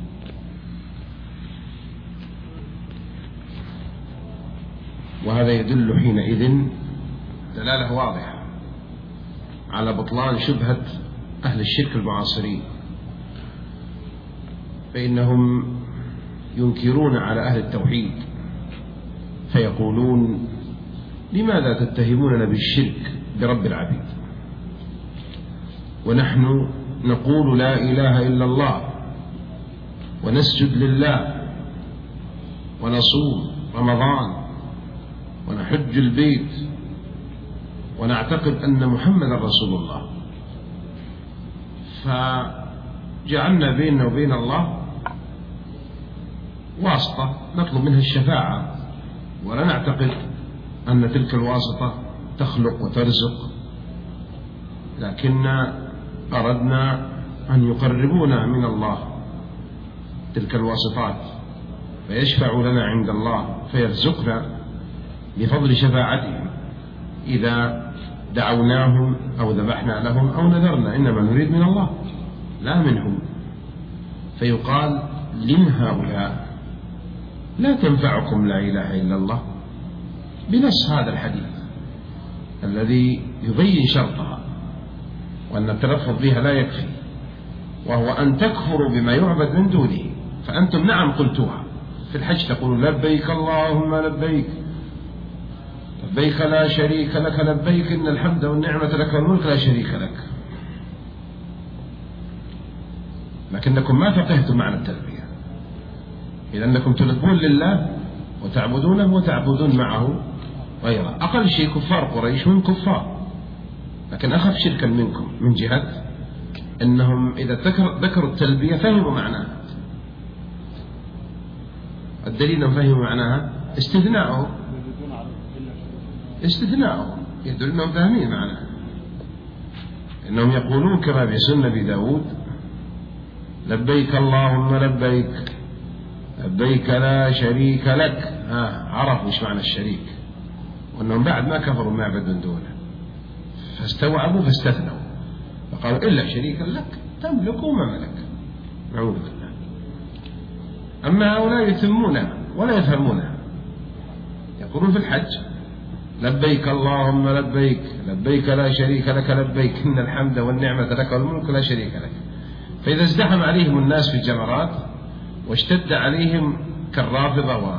وهذا يدل حينئذ دلالة واضحة على بطلان شبهة أهل الشرك المعاصرين، فإنهم ينكرون على أهل التوحيد فيقولون: لماذا تتهموننا بالشرك برب العبيد ونحن نقول لا إله إلا الله ونسجد لله ونصوم رمضان ونحج البيت ونعتقد أن محمدا رسول الله، فجعلنا بيننا وبين الله واسطة نطلب منها الشفاعة، ولا نعتقد أن تلك الواسطة تخلق وترزق، لكن أردنا أن يقربونا من الله تلك الواسطات، فيشفع لنا عند الله فيرزقنا بفضل شفاعتهم إذا دعوناهم أو ذبحنا لهم أو نذرنا، إنما نريد من الله لا منهم. فيقال: لم هؤلاء لا تنفعكم لا إله إلا الله، بنص هذا الحديث الذي يبين شرطها، وأن التلفظ بها لا يكفي، وهو أن تكفروا بما يعبد من دونه. فأنتم نعم قلتوها في الحج، تقولون: لبيك اللهم لبيك لبيك لا شريك لك لبيك إن الحمد والنعمة لك والملك لا شريك لك، لكنكم ما فقهتم معنى التلبية، إذا أنكم تلبون لله وتعبدونه وتعبدون معه غيره. أقل شيء كفار قريش هم كفار، لكن أخف شركا منكم من جهة أنهم إذا ذكروا التلبية فهموا معناها. الدليل أنهم فهموا معناها استثناءه استثناءه يدل أنهم فاهمين معناها، إنهم يقولون كما في سنة أبي داود: لبيك اللهم لبيك لبيك لا شريك لك. ها، عرفوا إيش معنى الشريك، وأنهم بعد ما كفروا ما يعبدون دونه، فاستوعبوا فاستثنوا فقالوا: إلا شريكا لك تملك وما ملك. نعوذ بالله. أما هؤلاء يتمونها ولا يفهمونها، يقولون في الحج: لبيك اللهم لبيك لبيك لا شريك لك لبيك إن الحمد والنعمة لك والملك لا شريك لك. فإذا ازدحم عليهم الناس في الجمرات واشتد عليهم كالرافضة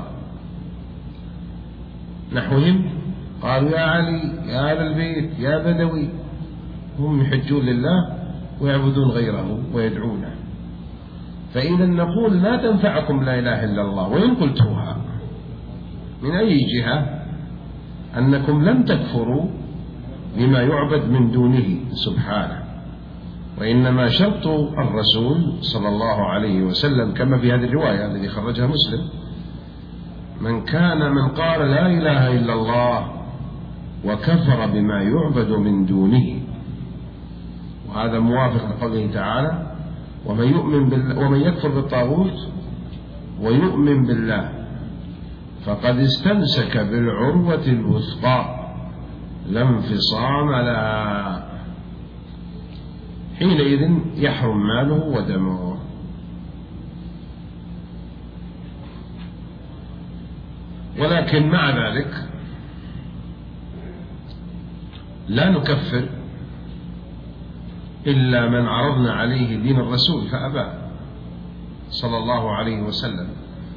ونحوهم، قالوا: يا علي يا أهل البيت يا بدوي. هم يحجون لله ويعبدون غيره ويدعونه. فإذا نقول: لا تنفعكم لا إله إلا الله، وإن قلتوها من أي جهة أنكم لم تكفروا بما يعبد من دونه سبحانه، وإنما شرط الرسول صلى الله عليه وسلم كما في هذه الرواية التي خرجها مسلم: من كان من قال لا إله إلا الله وكفر بما يعبد من دونه. وهذا موافق لقوله تعالى: ومن يؤمن بالله ومن يكفر بالطاغوت ويؤمن بالله فقد استمسك بالعروة الوثقى لا انفصام لها، حينئذ يحرم ماله ودمه. ولكن مع ذلك لا نكفر إلا من عرضنا عليه دين الرسول فأبى صلى الله عليه وسلم.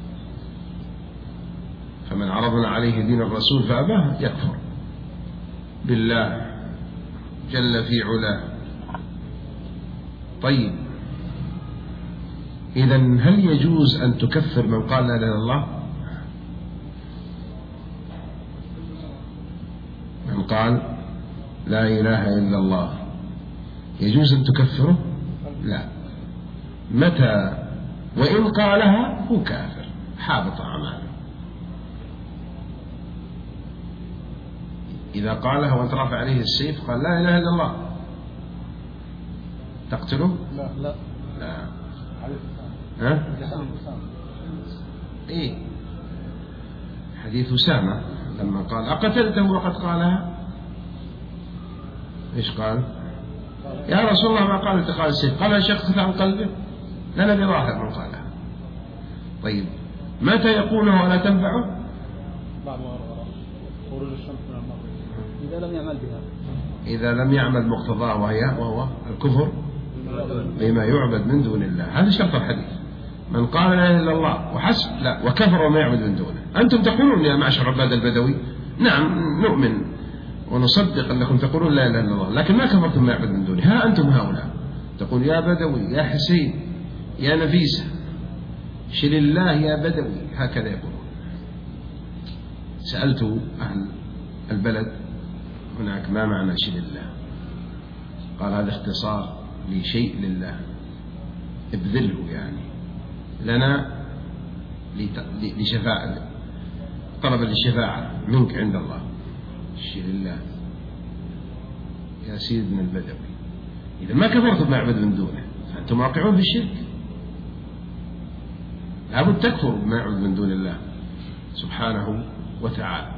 فمن عرضنا عليه دين الرسول فأباه يكفر بالله جل في علاه. طيب، إذن هل يجوز أن تكفر من قال لا إله إلا الله؟ من قال لا إله إلا الله يجوز أن تكفره؟ لا. متى وإن قالها هو كافر حابط أعماله. إذا قالها وأنت رافع عليه السيف قال لا إله إلا الله تقتله؟ لا لا لا. ها؟ إيه؟ حديث أسامة لما قال أقتلته وقد قالها؟ إيش قال؟ يا رسول الله ما قال اتقال السيف، قال شقت عن قلبه؟ لا نبي ظاهر من قالها. طيب، متى يقولها ولا تنفعه؟ بعد خروج الشمس من المغرب إذا لم يعمل بها، إذا لم يعمل مقتضاه وهي وهو الكفر بما يعبد من دون الله. هذا شرط الحديث. من قال لا إله إلا الله وحسب، لا، وكفر وما يعبد من دونه. أنتم تقولون يا معشر عباد البدوي نعم نؤمن ونصدق أنكم تقولون لا إله إلا الله، لكن ما كفرتم ما يعبد من دونه. ها أنتم هؤلاء تقول يا بدوي يا حسين يا نفيسة شل الله يا بدوي، هكذا يقولون. سألت أهل البلد هناك ما معنى شل الله؟ قال هذا اختصار لشيء لله، ابذله يعني لنا لشفاعة، طلب للشفاعة منك عند الله. شل الله يا سيدنا البدوي، إذا ما كفرتم ما يعبد من دونه فأنتم واقعون في الشرك. لابد تكفروا بما يعبد من دون الله سبحانه وتعالى.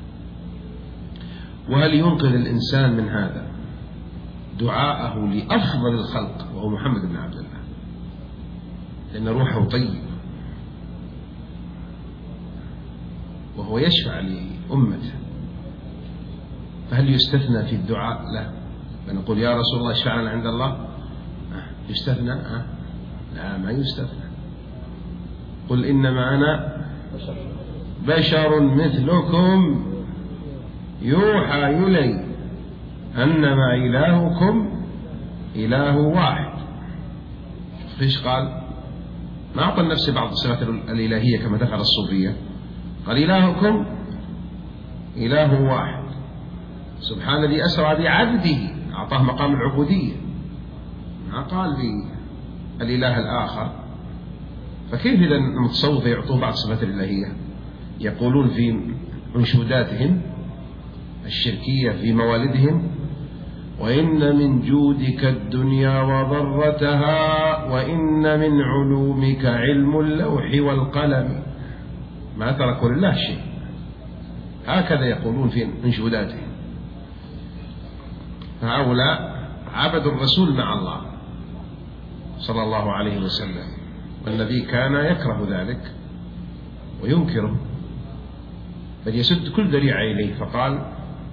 وهل ينقذ الإنسان من هذا دعاءه لأفضل الخلق وهو محمد بن عبد الله، لأن روحه طيب وهو يشفع لأمته، فهل يستثنى في الدعاء؟ لا. فنقول يا رسول الله اشفع لنا عند الله، يستثنى؟ لا، ما يستثنى. قل إنما أنا بشر مثلكم يوحى إلي أنما إلهكم إله واحد. فيش قال؟ ما أعطى النفس بعض الصفات الإلهية كما تفعل الصوفية، قال إلهكم إله واحد. سبحان الذي أسرى بعبده، أعطاه مقام العبودية، ما قال بالإله الآخر. فكيف إذا المتصوفة يعطون بعض الصفات الإلهية؟ يقولون في منشوداتهم الشركية في موالدهم وإن من جودك الدنيا وضرتها وإن من علومك علم اللوح والقلم، ما تركوا لله شيء. هكذا يقولون في منشوداتهم. هؤلاء عبدوا الرسول مع الله صلى الله عليه وسلم، والنبي كان يكره ذلك وينكره، بل يسد كل ذريعة إليه. فقال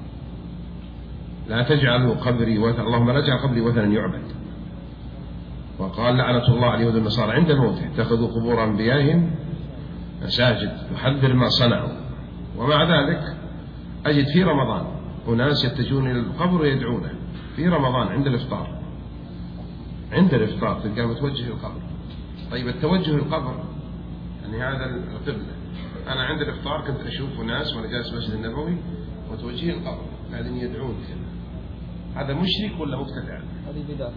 لا تجعلوا قبري وثنا، اللهم لا تجعل قبري وثنا يعبد. وقال لعنة الله على اليهود والنصارى عند الموت اتخذوا قبور أنبيائهم مساجد، يحذر ما صنعوا. ومع ذلك أجد في رمضان أناس يتجون إلى القبر ويدعونه في رمضان عند الإفطار، عند الإفطار تلقاه متوجه للقبر. طيب التوجه للقبر يعني هذا القبلة. أنا عند الإفطار كنت أشوف ناس وأنا جالس المسجد النبوي متوجهين القبر بعدين يدعون كذا. هذا مشرك ولا مبتدع؟ هذه بدعة.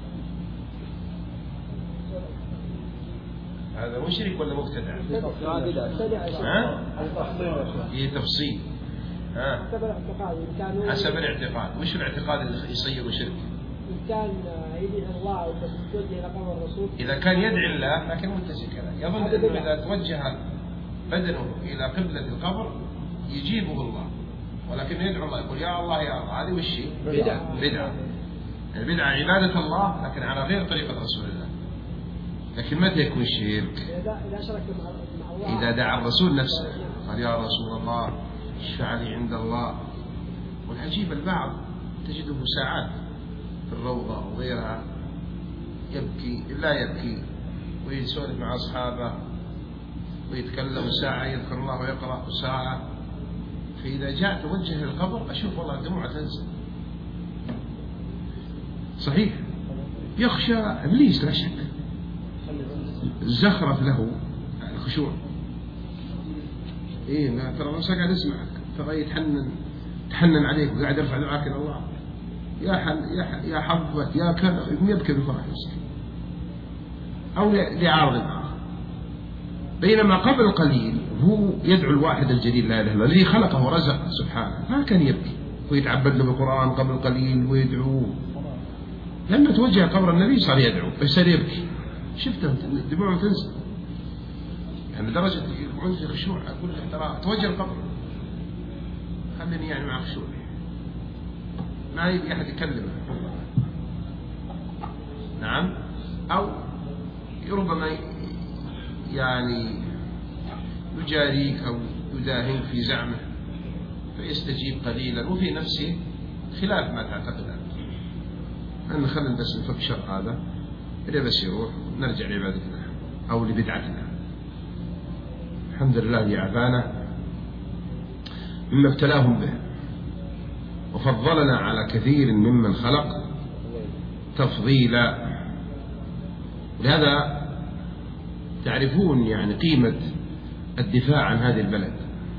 هذا مشرك ولا مبتدع؟ ها؟ هي تفصيل. ها؟ حسب الاعتقاد. حسب الاعتقاد. وش الاعتقاد اللي يصير شرك؟ إن كان يدعي الله وتوجه إلى قبر الرسول. إذا كان يدعي الله لكن متجه كذا، يظن أنه إذا توجه بدنه إلى قبلة القبر يجيبه الله، ولكن يدعو الله يقول يا الله يا الله. هذه وش هي؟ بدعة. بدعة. البدعة عبادة الله لكن على غير طريقة رسول الله. لكن متى يكون شرك؟ إذا شرك مع الله. إذا دعا الرسول نفسه قال يا رسول الله اشفع لي عند الله. والعجيب البعض تجده ساعات في الروضة وغيرها يبكي لا يبكي ويسولف مع أصحابه ويتكلم ساعة يذكر الله ويقرأ ساعة، فإذا جاء توجه للقبر أشوف والله الدموع تنزل. صحيح يخشى إبليس لا شك، زخرف له الخشوع. إيه لا ترى نفسك قاعد يسمعك، ترى يتحنن تحنن عليك وقاعد يرفع دعاك إلى الله، يا حل يا يا حظك يا كذا، يبكي بفرح مسكين أو لعارض آخر. بينما قبل قليل هو يدعو الواحد الجليل لا إله إلا الله الذي خلقه ورزقه سبحانه، ما كان يبكي ويتعبد له بالقرآن قبل قليل ويدعوه. لما توجه قبر النبي صار يدعو صار يبكي. شفت دموعه تنزل يعني درجة يكون في خشوع. أقول لك ترى توجه القبر خليني يعني مع خشوع، ما يبي أحد يكلمه. نعم، أو ربما يعني يجاريك أو يداهنك في زعمه فيستجيب قليلا وفي نفسه خلاف ما تعتقد أنت. أن خلنا بس نفك شر هذا إذا بس يروح نرجع لعبادتنا أو لبدعتنا. الحمد لله يعافانا مما ابتلاهم به وفضلنا على كثير ممن خلق تفضيلا. لهذا تعرفون يعني قيمة الدفاع عن هذه البلد.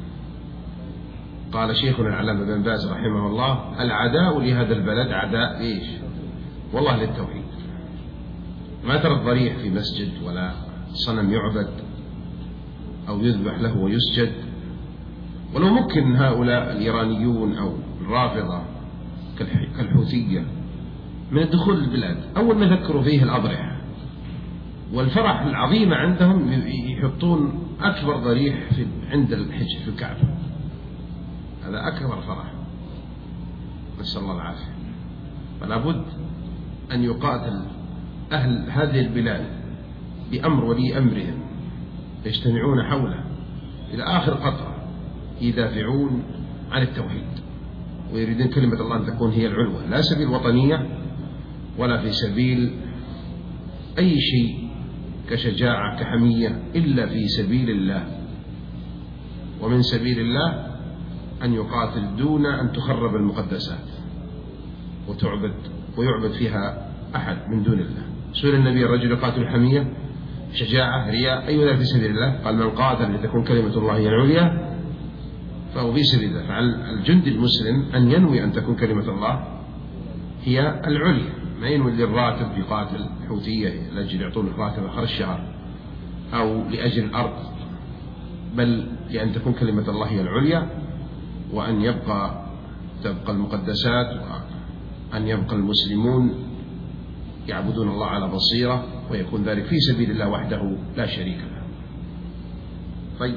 قال شيخنا العلامة بن باز رحمه الله: العداء لهذا البلد عداء إيش؟ والله للتوحيد. ما ترى الضريح في مسجد ولا صنم يعبد أو يذبح له ويسجد. ولو ممكن هؤلاء الإيرانيون أو الرافضة كالحوثية من الدخول البلاد، أول ما يذكروا فيه الأضرحة والفرح العظيمة عندهم يحطون أكبر ضريح في عند الحج في الكعبة. هذا أكبر فرح، نسأل الله العافية. فلا بد أن يقاتل أهل هذه البلاد بأمر ولي أمرهم يجتمعون حوله إلى آخر قطرة يدافعون عن التوحيد ويريدون كلمة الله أن تكون هي العلوة، لا سبيل وطنية ولا في سبيل أي شيء كشجاعة كحمية، إلا في سبيل الله. ومن سبيل الله أن يقاتل دون أن تخرب المقدسات وتعبد ويعبد فيها أحد من دون الله. سئل النبي: الرجل يقاتل حمية شجاعة رياء أي ذلك في سبيل الله؟ قال: من قاتل لتكون كلمة الله هي العليا فهو في سبيل الله. فعلى الجندي المسلم أن ينوي أن تكون كلمة الله هي العليا، ما ينوي للراتب يقاتل حوثية لأجل يعطون الراتب آخر الشهر أو لأجل الأرض، بل لأن تكون كلمة الله هي العليا، وأن يبقى تبقى المقدسات، وأن يبقى المسلمون يعبدون الله على بصيرة، ويكون ذلك في سبيل الله وحده لا شريك له. طيب،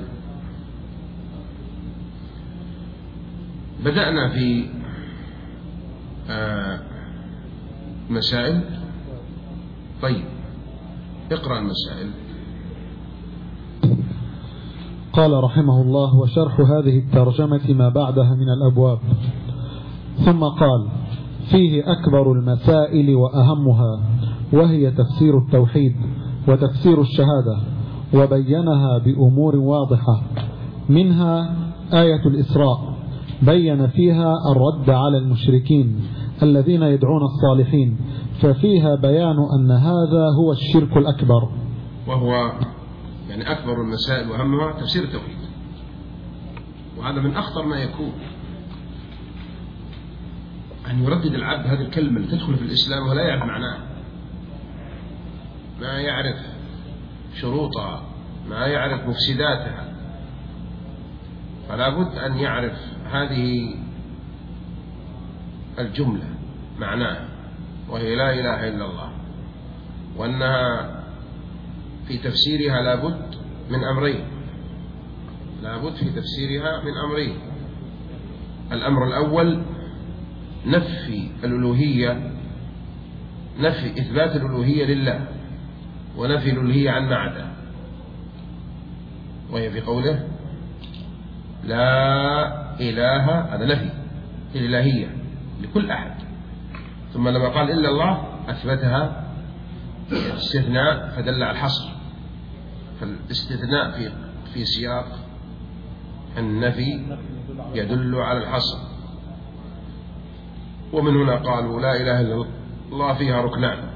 بدأنا في آه مسائل. طيب، اقرأ المسائل. قال رحمه الله: وشرح هذه الترجمة ما بعدها من الأبواب. ثم قال: فيه أكبر المسائل وأهمها، وهي تفسير التوحيد وتفسير الشهادة، وبينها بأمور واضحة. منها آية الإسراء بين فيها الرد على المشركين الذين يدعون الصالحين، ففيها بيان أن هذا هو الشرك الأكبر، وهو يعني أكبر المسائل وأهمها تفسير التوحيد. وهذا من أخطر ما يكون، أن يردد العبد هذه الكلمة اللي تدخل في الإسلام ولا يعرف معناها، ما يعرف شروطها، ما يعرف مفسداتها. فلا بد أن يعرف هذه الجملة معناها، وهي لا إله إلا الله، وأنها في تفسيرها لا بد من أمرين، لا بد في تفسيرها من أمرين. الأمر الأول نفي الألوهية، نفي إثبات الألوهية لله، ونفي الألوهية عن ما عداه، وهي في قوله لا إله، هذا نفي الإلهية لكل أحد. ثم لما قال إلا الله أثبتها استثناء فدل على الحصر، فالاستثناء في في سياق النفي يدل على الحصر. ومن هنا قالوا لا إله إلا الله فيها ركنان: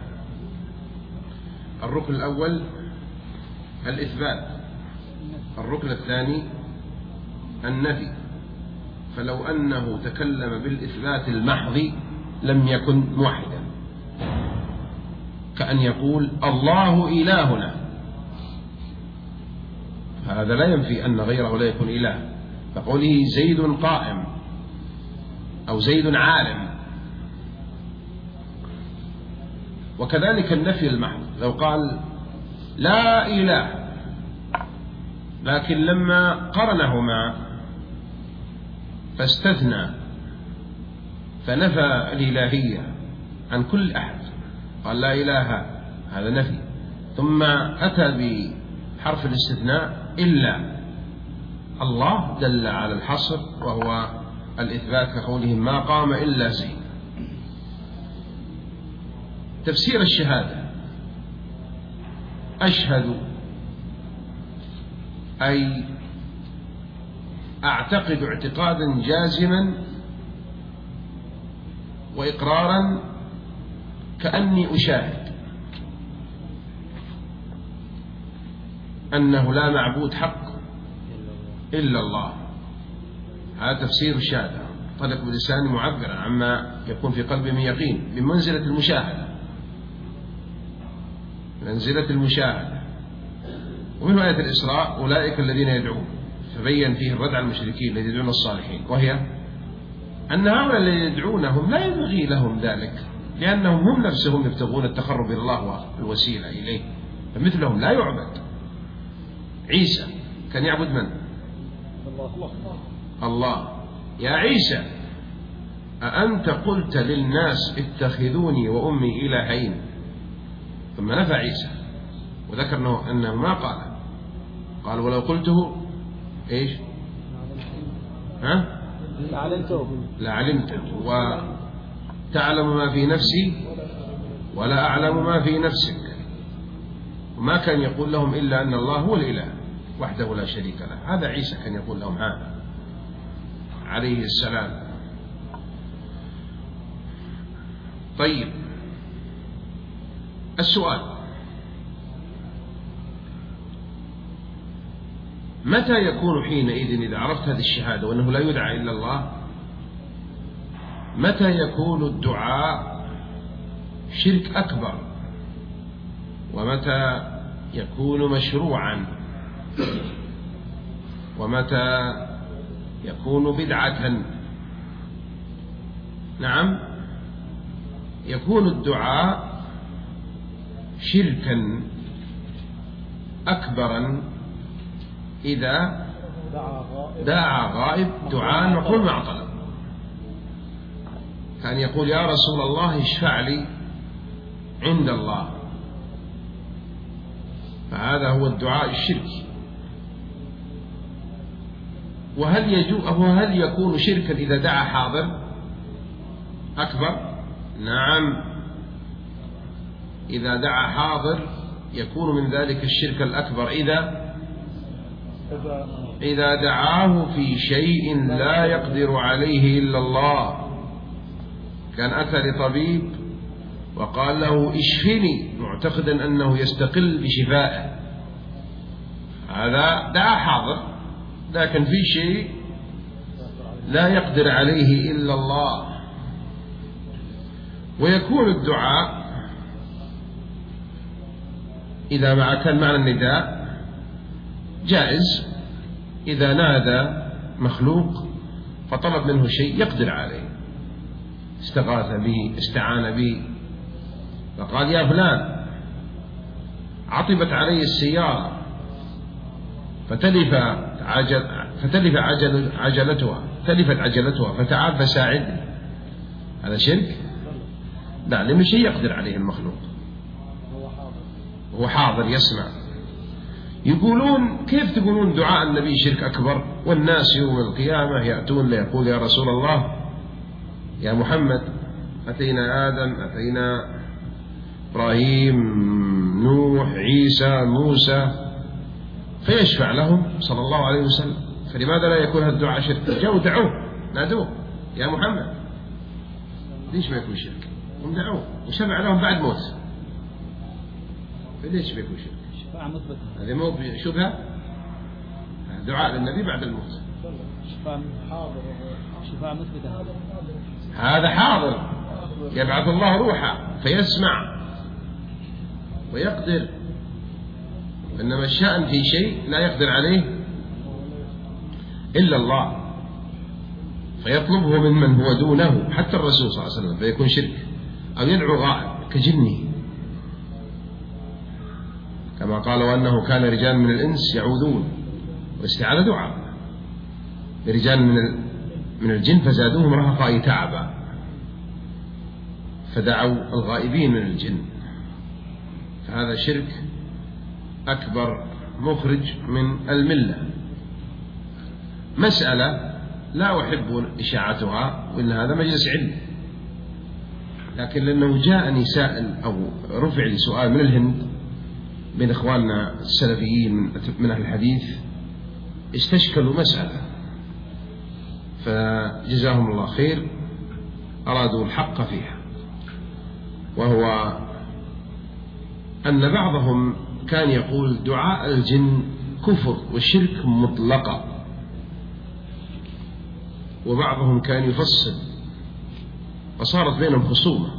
الركن الأول الإثبات، الركن الثاني النفي. فلو أنه تكلم بالإثبات المحض لم يكن موحدا، كأن يقول الله إلهنا، هذا لا ينفي أن غيره لا يكون إله. فقوله زيد قائم أو زيد عالم. وكذلك النفي المحض، لو قال لا إله لكن لما قرنهما فاستثنى فنفى الإلهية عن كل أحد، قال لا إله، هذا نفي، ثم أتى بحرف الاستثناء إلا الله، دل على الحصر وهو الإثبات، كقولهم ما قام إلا زيد. تفسير الشهادة: أشهد أي أعتقد اعتقادا جازما وإقرارا كأني أشاهد أنه لا معبود حق إلا الله. هذا تفسير الشهادة، طلق بلسان معبرا عما يكون في قلبه من يقين، بمنزلة المشاهدة، منزلة المشاهدة. ومن آية الإسراء أولئك الذين يدعون، فبين فيه الرد على المشركين الذين يدعون الصالحين، وهي أن هؤلاء الذين يدعونهم لا ينبغي لهم ذلك، لأنهم هم نفسهم يبتغون التقرب إلى الله والوسيلة إليه، فمثلهم لا يعبد. عيسى كان يعبد من؟ الله. يا عيسى أأنت قلت للناس اتخذوني وأمي إلهين؟ ثم نفى عيسى وذكر أنه ما قال، قال ولو قلته إيش؟ ها؟ لعلمته وتعلم ما في نفسي ولا أعلم ما في نفسك. وما كان يقول لهم إلا أن الله هو الإله وحده لا شريك له. هذا عيسى كان يقول لهم هذا عليه السلام. طيب، السؤال: متى يكون حينئذ إذا عرفت هذه الشهادة وأنه لا يدعى إلا الله، متى يكون الدعاء شرك أكبر، ومتى يكون مشروعا، ومتى يكون بدعة؟ نعم، يكون الدعاء شركا أكبرا إذا دعا غائب دعاء نقول مع طلب، كان يقول يا رسول الله اشفع لي عند الله، فهذا هو الدعاء الشركي. وهل يجوز وهل يكون شركا إذا دعا حاضر أكبر؟ نعم، إذا دعا حاضر يكون من ذلك الشرك الأكبر إذا إذا دعاه في شيء لا يقدر عليه إلا الله. كان أتى لطبيب وقال له اشفني معتقدا أنه يستقل بشفائه، هذا دعا حاضر، لكن في شيء لا يقدر عليه إلا الله. ويكون الدعاء إذا مع كان معنى النداء جائز، إذا نادى مخلوق فطلب منه شيء يقدر عليه، استغاث به، استعان به، فقال يا فلان عطبت علي السيارة فتلف عجل فتلف عجل عجلتها تلفت عجلتها فتعال فساعدني، هذا شرك؟ لا، لأنه شيء يقدر عليه المخلوق، هو حاضر يسمع. يقولون كيف تقولون دعاء النبي شرك أكبر والناس يوم القيامة يأتون ليقول يا رسول الله يا محمد أتينا آدم أتينا إبراهيم نوح عيسى موسى فيشفع لهم صلى الله عليه وسلم. فلماذا لا يكون هذا الدعاء شرك؟ جاءوا دعوه نادوه يا محمد، ليش ما يكون شرك؟ هم دعوه وشفع لهم بعد موت، فليش ما يكون شرك؟ شفاعة مثبتة. هذه مو شبهة، دعاء للنبي بعد الموت. شفاعة حاضر، شفاعة مثبتة. هذا حاضر يبعث الله روحه فيسمع ويقدر، إنما الشأن في شيء لا يقدر عليه إلا الله، فيطلبه من من هو دونه حتى الرسول صلى الله عليه وسلم فيكون شرك. أو يدعو غائب كجني، كما قال وأنه كان رجال من الإنس يعوذون، واستعاذ دعاء برجال من من الجن فزادوهم رهقا تعبا، فدعوا الغائبين من الجن. فهذا شرك أكبر مخرج من الملة. مسألة لا أحب إشاعتها وإن هذا مجلس علم، لكن لأنه جاءني سائل أو رفع لي سؤال من الهند من إخواننا السلفيين من أهل الحديث استشكلوا مسألة، فجزاهم الله خير أرادوا الحق فيها، وهو أن بعضهم كان يقول دعاء الجن كفر وشرك مطلقا، وبعضهم كان يفصل، فصارت بينهم خصومة،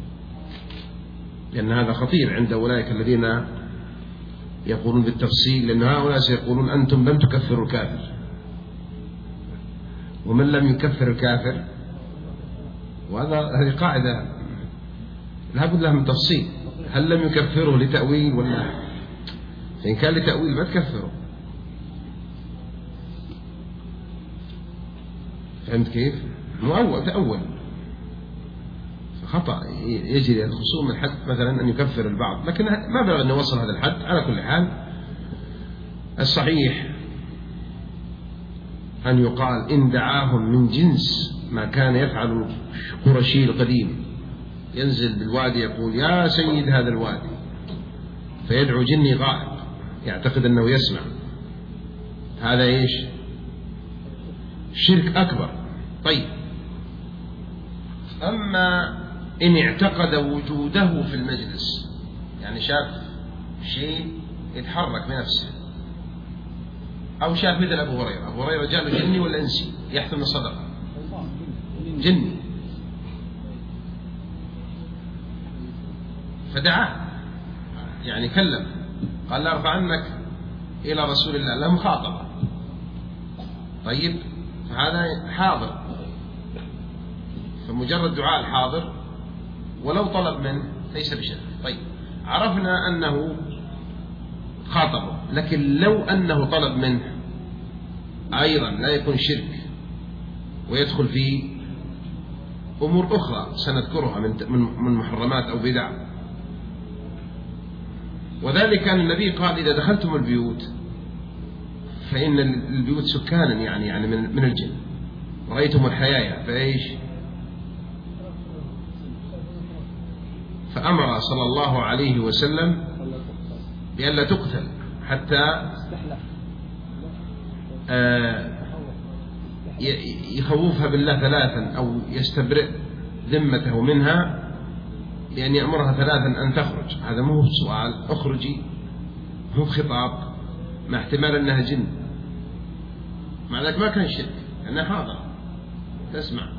لأن هذا خطير عند أولئك الذين يقولون بالتفصيل، لأن هؤلاء سيقولون أنتم لم تكفروا الكافر، ومن لم يكفر الكافر، وهذا هذه قاعدة لا بد لها من تفصيل، هل لم يكفره لتأويل ولا إن كان لتأويل ما تكفره. فهمت كيف؟ مؤول تأول خطأ يجري الخصوم الحد مثلا أن يكفر البعض، لكن ما بلغ أن يوصل هذا الحد. على كل حال الصحيح أن يقال إن دعاهم من جنس ما كان يفعل قرشي القديم، ينزل بالوادي يقول يا سيد هذا الوادي، فيدعو جني غائب يعتقد أنه يسمع، هذا إيش؟ شرك أكبر. طيب، أما إن اعتقد وجوده في المجلس، يعني شاف شيء يتحرك بنفسه، أو شاف مثل أبو هريرة، أبو هريرة جاء له جني ولا إنسي يحتم الصدقة؟ جني، فدعاه يعني كلم قال لا أرفعنك إلى رسول الله، لا مخاطبة. طيب، فهذا حاضر، فمجرد دعاء الحاضر ولو طلب منه ليس بشرك. طيب، عرفنا أنه خاطبه، لكن لو أنه طلب منه أيضا لا يكون شرك، ويدخل في أمور أخرى سنذكرها من محرمات أو بدع. وذلك أن النبي قال إذا دخلتم البيوت فإن البيوت سكانا يعني يعني من من الجن، ورأيتم الحيايا فإيش؟ فأمر صلى الله عليه وسلم بألا تقتل حتى يخوفها بالله ثلاثا أو يستبرئ ذمته منها، لأن يأمرها ثلاثا أن تخرج. هذا مو سؤال أخرجي، مو خطاب، مع احتمال أنها جن، مع ذلك ما كان شرك لأنها حاضر تسمع.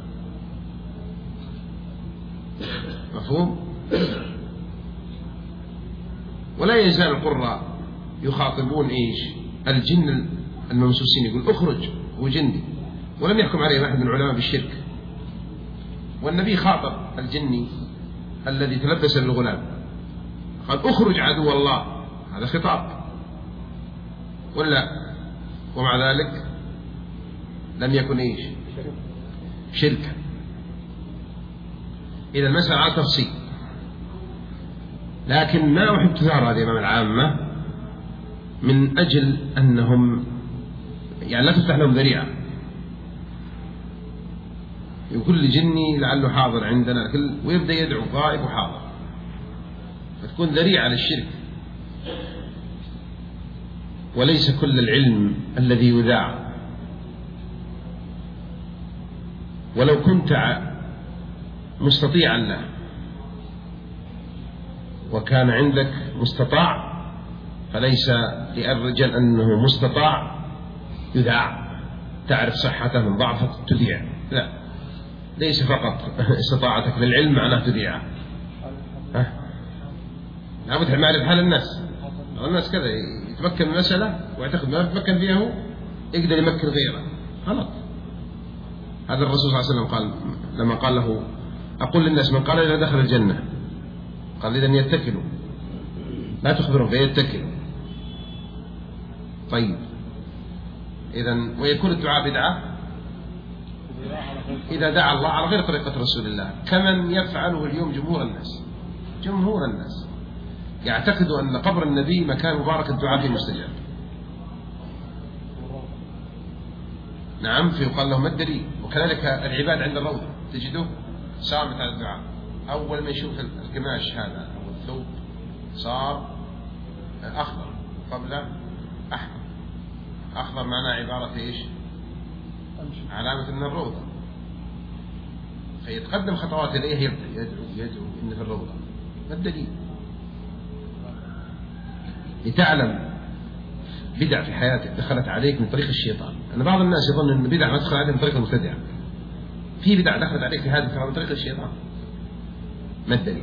مفهوم؟ ولا يزال القراء يخاطبون إيش؟ الجن الممسوسين، يقول اخرج هو جندي، ولم يحكم عليه أحد من العلماء بالشرك. والنبي خاطب الجني الذي تلبس الغلام قال اخرج عدو الله، هذا خطاب ولا؟ ومع ذلك لم يكن إيش؟ شركا. إذا المسألة على تفصيل، لكن ما أحب تثار هذه أمام العامة من أجل أنهم يعني لا تفتح لهم ذريعة، يقول لجني لعله حاضر عندنا ويبدأ يدعو غائب وحاضر، فتكون ذريعة للشرك. وليس كل العلم الذي يذاع. ولو كنت مستطيعا له وكان عندك مستطاع، فليس للرجل أنه مستطاع يذاع، تعرف صحته من ضعفه تذيع. لا، ليس فقط استطاعتك للعلم معناه تذيعه. لابد من معرفة حال الناس. الناس كذا يتمكن من المسألة ويعتقد ما يتمكن فيها هو يقدر يمكن غيره. غلط. هذا الرسول صلى الله عليه وسلم قال لما قال له: أقول للناس من قال إذا دخل الجنة، قال إذن يتكلوا، لا تخبرهم فيتكلوا. طيب، إذن ويكون الدعاء بدعة إذا دعا الله على غير طريقة رسول الله، كمن يفعله اليوم جمهور الناس. جمهور الناس يعتقدوا أن قبر النبي مكان مبارك الدعاء فيه مستجاب. نعم، فيقال لهم ما الدليل؟ وكذلك العباد عند الروضة تجده صامت على الدعاء. أول ما يشوف القماش هذا أو الثوب صار أخضر قبل أحمر. أخضر معناه عبارة إيش؟ علامة من الروضة. فيتقدم خطوات إليه يبدأ يدعو يدعو إن في الروضة. ما الدليل؟ لتعلم بدع في حياتك دخلت عليك من طريق الشيطان. أن بعض الناس يظن أن البدع ما تدخل عليك من طريق المبتدع. في بدع دخلت عليك في هذه من طريق الشيطان. ما الدليل؟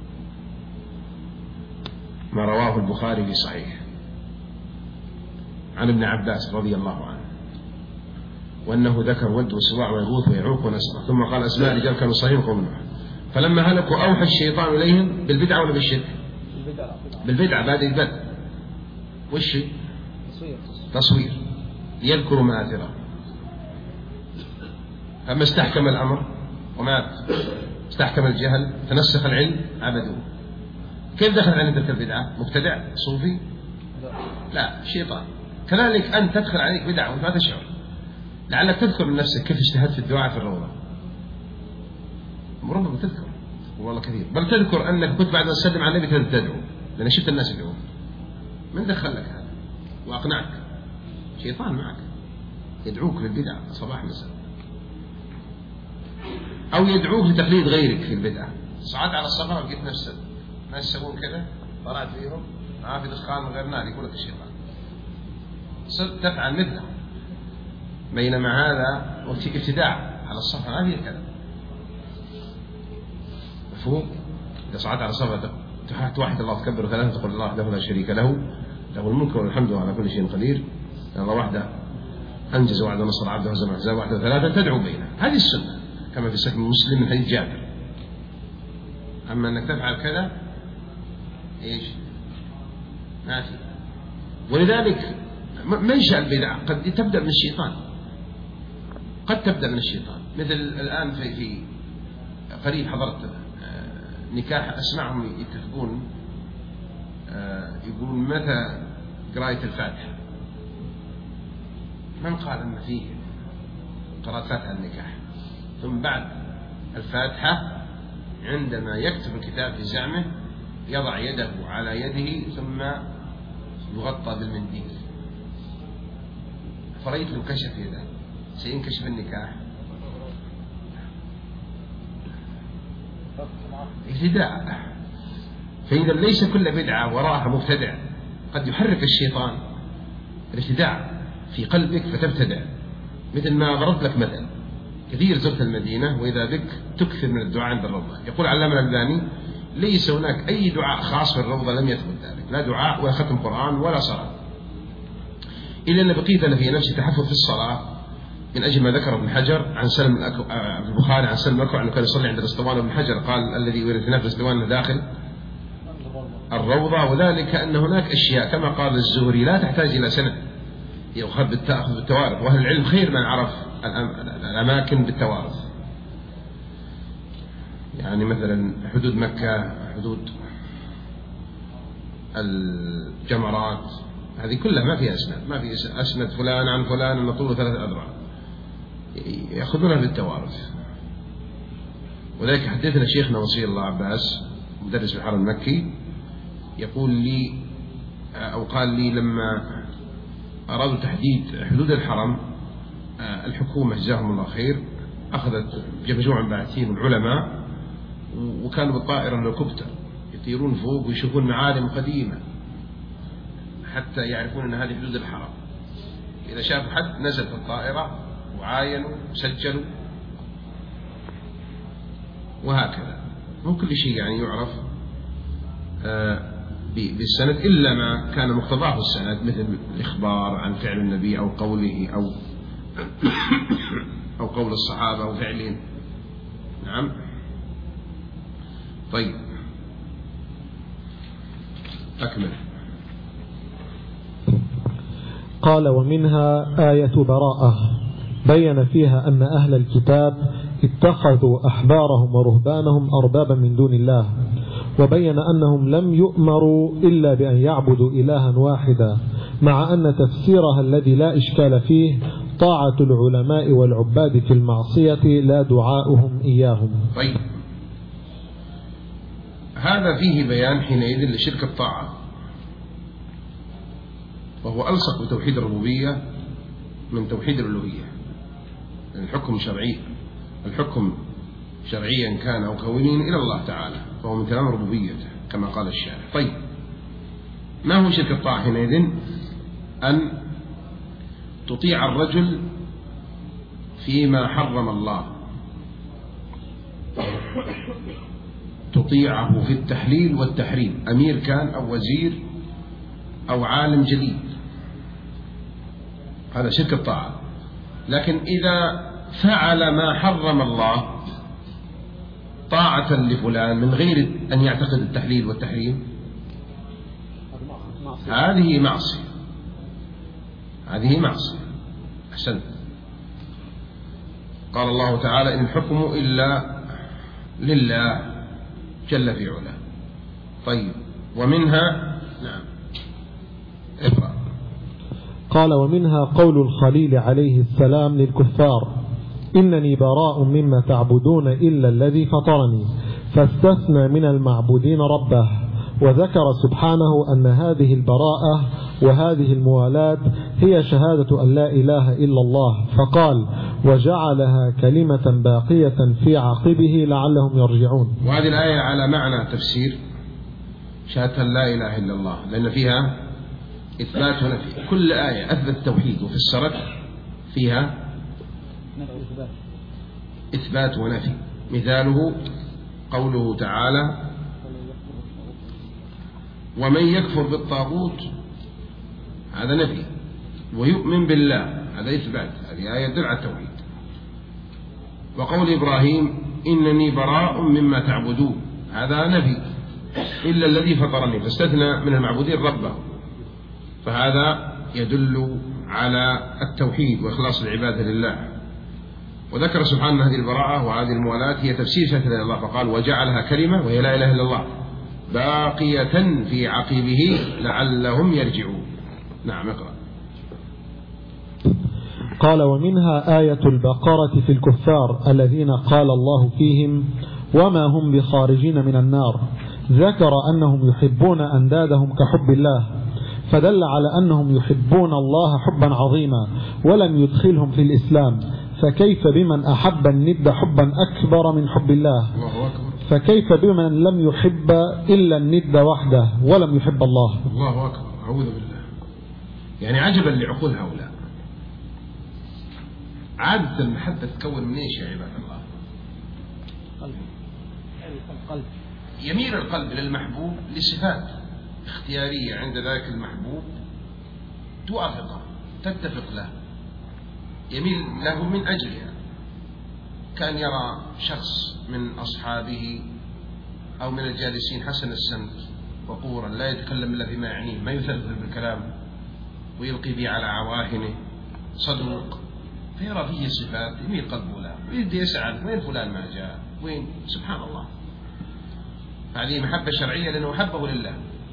ما رواه البخاري في صحيح عن ابن عباس رضي الله عنه، وأنه ذكر ود وسواع ويغوث ويعوق ونسر، ثم قال أسماء رجال كانوا صحيحين قوم نوح، فلما هلكوا أوحى الشيطان إليهم بالبدعة ولا بالشرك؟ بالبدعة بعد البدع. وش تصوير يذكر مآثره. فما استحكم الأمر ومات، استحكم الجهل، تنسخ العلم، عبدوه. كيف دخل عليك تلك البدعة؟ مبتدع صوفي؟ لا، شيطان. كذلك أنت تدخل عليك بدعة وأنت ما تشعر. لعلك تذكر من نفسك كيف اجتهدت في الدعاء في الروضة، ربما تذكر والله كثير، بل تذكر أنك كنت بعد ما تسلم على النبي تدعو، لأن شفت الناس يدعون. من دخل لك هذا وأقنعك؟ شيطان معك يدعوك للبدعة صباح مساء، أو يدعوك لتقليد غيرك في البدعة. صعدت على الصخرة ولقيت نفسك ناس يسوون كذا، طلعت فيهم ما في دخان من غير نار، يقول لك الشيطان، صرت تفعل مثله. بينما هذا ابتداع على الصخرة، ما فيه كذا. مفهوم؟ إذا صعدت على الصخرة توحد الله تكبر ثلاثة، تقول الله له لا شريك له، له الملك والحمد على كل شيء قدير، الله وحده أنجز وعد ونصر عبده وهزم الأحزاب وحده ثلاثة، تدعو بينه. هذه السنة كما في صحيح مسلم من حديث جابر. أما أنك تفعل كذا إيش؟ ما في. ولذلك منشأ البدع قد تبدأ من الشيطان، قد تبدأ من الشيطان. مثل الآن في في قريب حضرت نكاح، أسمعهم يتفقون يقولون متى قراءة الفاتحة. من قال أن فيه قراءة فاتحة النكاح؟ ثم بعد الفاتحة عندما يكتب الكتاب في زعمه يضع يده على يده ثم يغطى بالمنديل. فرأيت له كشف يده، سينكشف النكاح. ابتداع. فإذا ليس كل بدعة وراءها مبتدع، قد يحرك الشيطان الابتداع في قلبك فتبتدع. مثل ما ضربت لك مثل، كثير زرت المدينة وإذا بك تكثر من الدعاء عند الروضة. يقول علامة الألباني ليس هناك أي دعاء خاص في الروضة لم يثبت ذلك، لا دعاء ولا ختم قرآن ولا صلاة، إلا أن بقيت أنا في نفسي تحفظ في الصلاة من أجل ما ذكر ابن حجر عن سلم البخاري عن سلم الأكوع أنه كان يصلي عند الاسطوانة. ابن حجر قال الذي يريد في نفس الاسطوانة داخل الروضة، وذلك أن هناك أشياء كما قال الزهري لا تحتاج إلى سنة، يؤخذ بالتوارث، وأهل العلم خير من عرف الأماكن بالتوارث. يعني مثلا حدود مكة، حدود الجمرات، هذه كلها ما فيها أسند، ما في أسند فلان عن فلان أن طوله ثلاثة أذرع، يأخذونها بالتوارث. وذلك حدثنا شيخنا وصي الله عباس مدرس في الحرم المكي يقول لي أو قال لي لما أرادوا تحديد حدود الحرم الحكومة جزاهم الله خير أخذت مجموعة من الباحثين والعلماء وكانوا بالطائرة الهليكوبتر يطيرون فوق ويشوفون معالم قديمة حتى يعرفون أن هذه حدود الحرم. إذا شافوا حد نزل في الطائرة وعاينوا وسجلوا وهكذا. مو كل شيء يعني يعرف بالسند إلا ما كان مقتضاه السند مثل الإخبار عن فعل النبي أو قوله أو أو قول الصحابة أو فعلهم. نعم. طيب أكمل. قال ومنها آية براءة بين فيها أن أهل الكتاب اتخذوا أحبارهم ورهبانهم أربابا من دون الله، وبين أنهم لم يؤمروا إلا بأن يعبدوا إلها واحدا، مع أن تفسيرها الذي لا إشكال فيه طاعة العلماء والعباد في المعصية لا دعاؤهم إياهم. طيب هذا فيه بيان حينئذ لشرك الطاعة، وهو ألصق بتوحيد الربوبية من توحيد الألوهية. الحكم شرعي، الحكم شرعيا كان أو كونيا إلى الله تعالى، فهو من كلام ربوبيته كما قال الشارع. طيب ما هو شرك الطاعة حينئذ؟ أن تطيع الرجل فيما حرم الله، تطيعه في التحليل والتحريم، أمير كان أو وزير أو عالم جديد، هذا شرك الطاعة. لكن إذا فعل ما حرم الله طاعة لفلان من غير أن يعتقد التحليل والتحريم، هذه معصية، هذه معصية. أحسنت. قال الله تعالى إن الحكم إلا لله جل في علاه. طيب ومنها نعم اقرأ. قال ومنها قول الخليل عليه السلام للكفار إنني براء مما تعبدون إلا الذي فطرني، فاستثنى من المعبودين ربه، وذكر سبحانه أن هذه البراءة وهذه الموالاة هي شهادة أن لا إله إلا الله، فقال وجعلها كلمة باقية في عقبه لعلهم يرجعون. وهذه الآية على معنى تفسير شهادة لا إله إلا الله، لأن فيها إثبات ونفي. كل آية أثبت التوحيد وفسرت فيها إثبات ونفي. مثاله قوله تعالى ومن يكفر بالطاغوت، هذا نفي، ويؤمن بالله، هذا إثبات، هذه آية تدل على التوحيد. وقول إبراهيم إنني براء مما تعبدون، هذا نفي، إلا الذي فطرني، فاستثنى من المعبودين ربه، فهذا يدل على التوحيد وإخلاص العبادة لله. وذكر سبحانه هذه البراءة وهذه الموالاة هي تفسير شهادة لا إله إلا الله، فقال وجعلها كلمة وهي لا إله إلا الله باقية في عقبه لعلهم يرجعون. نعم اقرأ. قال ومنها آية البقرة في الكفار الذين قال الله فيهم وما هم بخارجين من النار، ذكر أنهم يحبون أندادهم كحب الله، فدل على أنهم يحبون الله حبا عظيما ولم يدخلهم في الإسلام، فكيف بمن أحب الند حبا أكبر من حب الله؟ فكيف بمن لم يحب إلا الند وحده ولم يحب الله؟ الله أكبر، أعوذ بالله. يعني عجبا لعقول هؤلاء. عادة المحبة تكون من ايش يا عباد الله؟ قلب. القلب يميل القلب للمحبوب لصفات اختيارية عند ذلك المحبوب توافقه تتفق له، يميل له من أجلها. كان يرى شخص من أصحابه أو من الجالسين حسن السمت وقورا لا يتكلم إلا فيما يعنيه، ما يثلث بالكلام ويلقي به على عواهنه، صدوق، فيرى فيه صفات يميل قلبه له ويبدأ يسأل وين فلان ما جاء، وين، سبحان الله. هذه محبة شرعية لأنه حبه لله.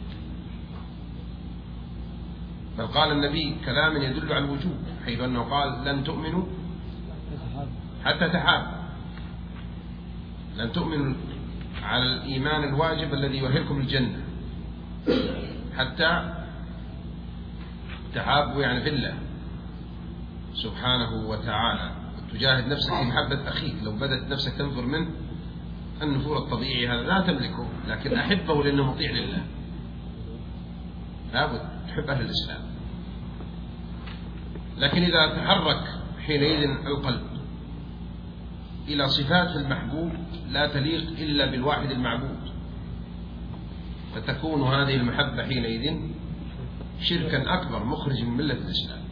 بل قال النبي كلاما يدل على الوجوب، حيث أنه قال لن تؤمنوا حتى تحابوا، لن تؤمنوا على الإيمان الواجب الذي يؤهلكم الجنة حتى التحاب يعني في الله سبحانه وتعالى. تجاهد نفسك في محبة أخيك. لو بدأت نفسك تنفر منه، النفور الطبيعي هذا لا تملكه، لكن أحبه لأنه مطيع لله. لابد تحب أهل الإسلام. لكن إذا تحرك حينئذ القلب إلى صفات المحبوب لا تليق إلا بالواحد المعبود، فتكون هذه المحبة حينئذ شركا أكبر مخرج من ملة الإسلام.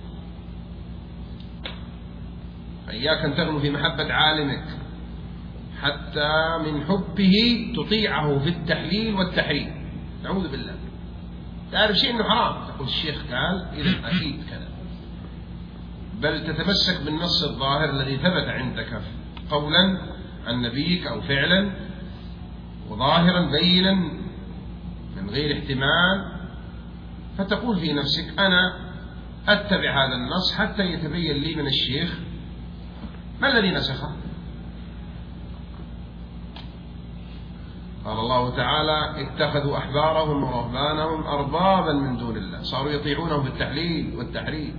فإياك أن تغلو في محبة عالمك حتى من حبه تطيعه في التحليل والتحريم. نعوذ بالله. تعرف شيء إنه حرام، تقول الشيخ قال إذا أكيد كذا، بل تتمسك بالنص الظاهر الذي ثبت عندك قولا عن نبيك أو فعلا وظاهرا بينا من غير احتمال، فتقول في نفسك أنا أتبع هذا النص حتى يتبين لي من الشيخ ما الذي نسخه. قال الله تعالى اتخذوا أحبارهم ورهبانهم أربابا من دون الله، صاروا يطيعونهم بالتحليل والتحريم.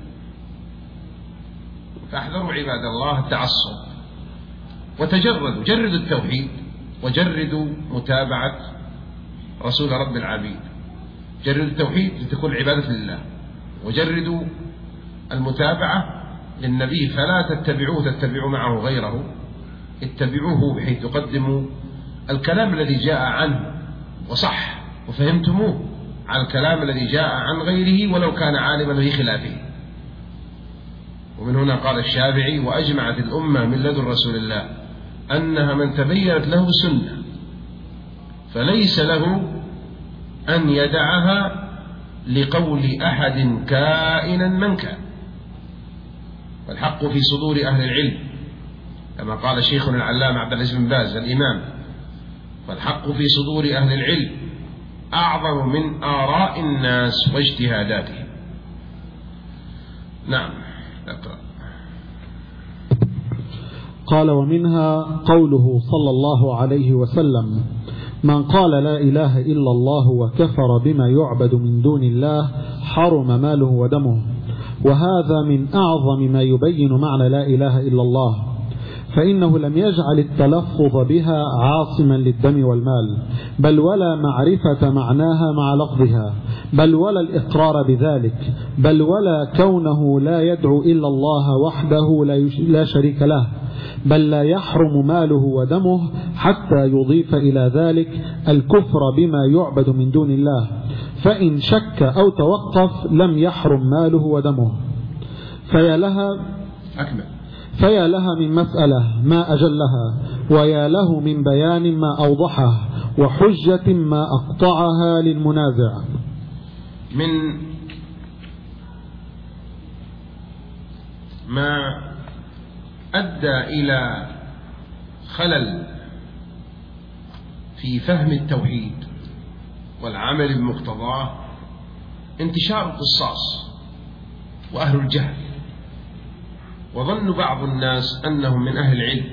فاحذروا عباد الله التعصب، وتجردوا، جردوا التوحيد، وجردوا متابعة رسول رب العبيد. جردوا التوحيد لتكون عبادة لله، وجردوا المتابعة للنبي، فلا تتبعوه تتبعوا معه غيره، اتبعوه بحيث تقدموا الكلام الذي جاء عنه وصح وفهمتموه على الكلام الذي جاء عن غيره ولو كان عالما في خلافه. ومن هنا قال الشافعي: وأجمعت الأمة من لدن رسول الله أنها من تبينت له سنة فليس له أن يدعها لقول أحد كائنا من كان، والحق في صدور أهل العلم، كما قال شيخنا العلامة عبد العزيز بن باز الإمام: والحق في صدور أهل العلم أعظم من آراء الناس واجتهاداتهم. نعم، اقرأ. قال: ومنها قوله صلى الله عليه وسلم: من قال لا إله إلا الله وكفر بما يعبد من دون الله حرم ماله ودمه. وهذا من أعظم ما يبين معنى لا إله إلا الله، فإنه لم يجعل التلفظ بها عاصما للدم والمال، بل ولا معرفة معناها مع لفظها، بل ولا الإقرار بذلك، بل ولا كونه لا يدعو إلا الله وحده لا شريك له، بل لا يحرم ماله ودمه حتى يضيف إلى ذلك الكفر بما يعبد من دون الله، فإن شك أو توقف لم يحرم ماله ودمه. فيا لها أكمل فيا لها من مسألة ما أجلها، ويا له من بيان ما أوضحه، وحجة ما أقطعها للمنازع. من ما أدى إلى خلل في فهم التوحيد والعمل بمقتضاه انتشار القصاص وأهل الجهل، وظن بعض الناس أنهم من أهل العلم،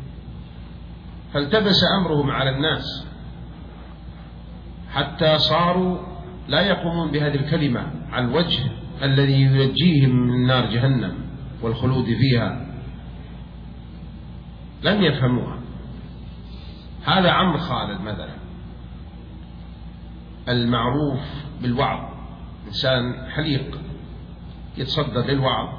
فالتبس أمرهم على الناس حتى صاروا لا يقومون بهذه الكلمة على الوجه الذي ينجيهم من نار جهنم والخلود فيها، لم يفهموها. هذا عمرو خالد مثلا المعروف بالوعظ، إنسان حليق يتصدر للوعظ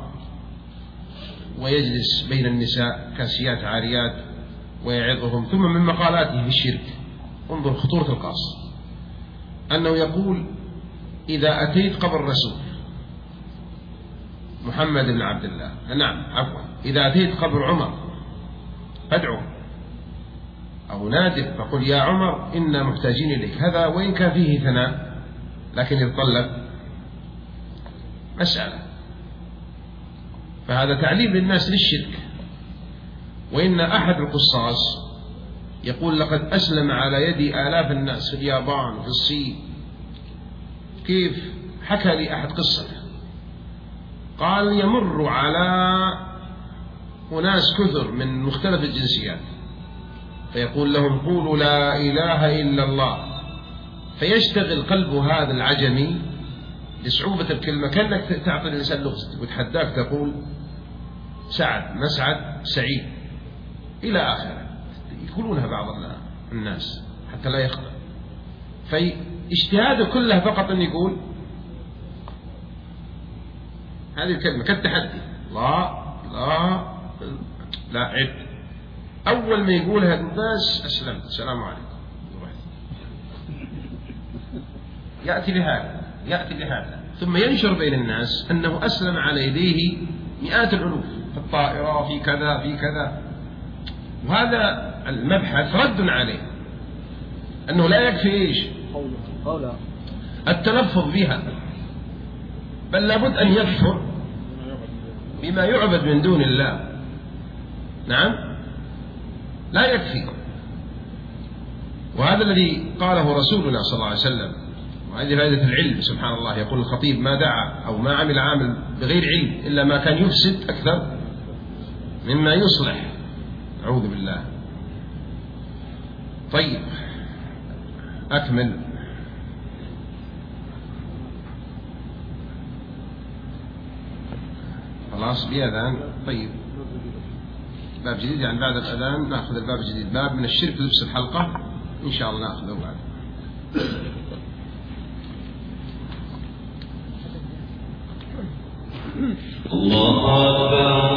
ويجلس بين النساء كاسيات عاريات ويعظهم. ثم من مقالاته في الشرك، انظر خطورة القص، أنه يقول: إذا أتيت قبر الرسول محمد بن عبد الله، نعم عفوا، إذا أتيت قبر عمر أدعو أو نادر فقل: يا عمر إنا محتاجين إليك. هذا وإن كان فيه ثناء لكن يتطلب مسألة، فهذا تعليم للناس للشرك. وإن أحد القصاص يقول: لقد أسلم على يدي آلاف الناس في اليابان وفي الصين. كيف؟ حكى لي أحد قصة، قال: يمر على أناس كثر من مختلف الجنسيات فيقول لهم: قولوا لا إله إلا الله، فيشتغل قلب هذا العجمي لصعوبة الكلمة كأنك تعطي الإنسان لغز وتحداك تقول سعد مسعد سعيد إلى آخره، يقولونها بعض الناس حتى لا يخطئ. فاجتهاده كله فقط أن يقول هذه الكلمة كالتحدي، لا لا لا عد. أول ما يقولها بس أسلمت السلام عليكم، يأتي بهذا يأتي بهذا ثم ينشر بين الناس أنه أسلم على يديه مئات الألوف في الطائرة في كذا في كذا. وهذا المبحث رد عليه أنه لا يكفي إيش التلفظ بها، بل لابد أن يكفر بما يعبد من دون الله. نعم لا يكفي. وهذا الذي قاله رسولنا صلى الله عليه وسلم، وهذه فائدة العلم. سبحان الله، يقول الخطيب ما دعا أو ما عمل عامل بغير علم إلا ما كان يفسد أكثر مما يصلح. أعوذ بالله. طيب أكمل. خلاص بأذان. طيب باب جديد يعني بعد الأذان نأخذ الباب الجديد، باب من الشرك لبس الحلقة إن شاء الله نأخذه بعد. الله أكبر.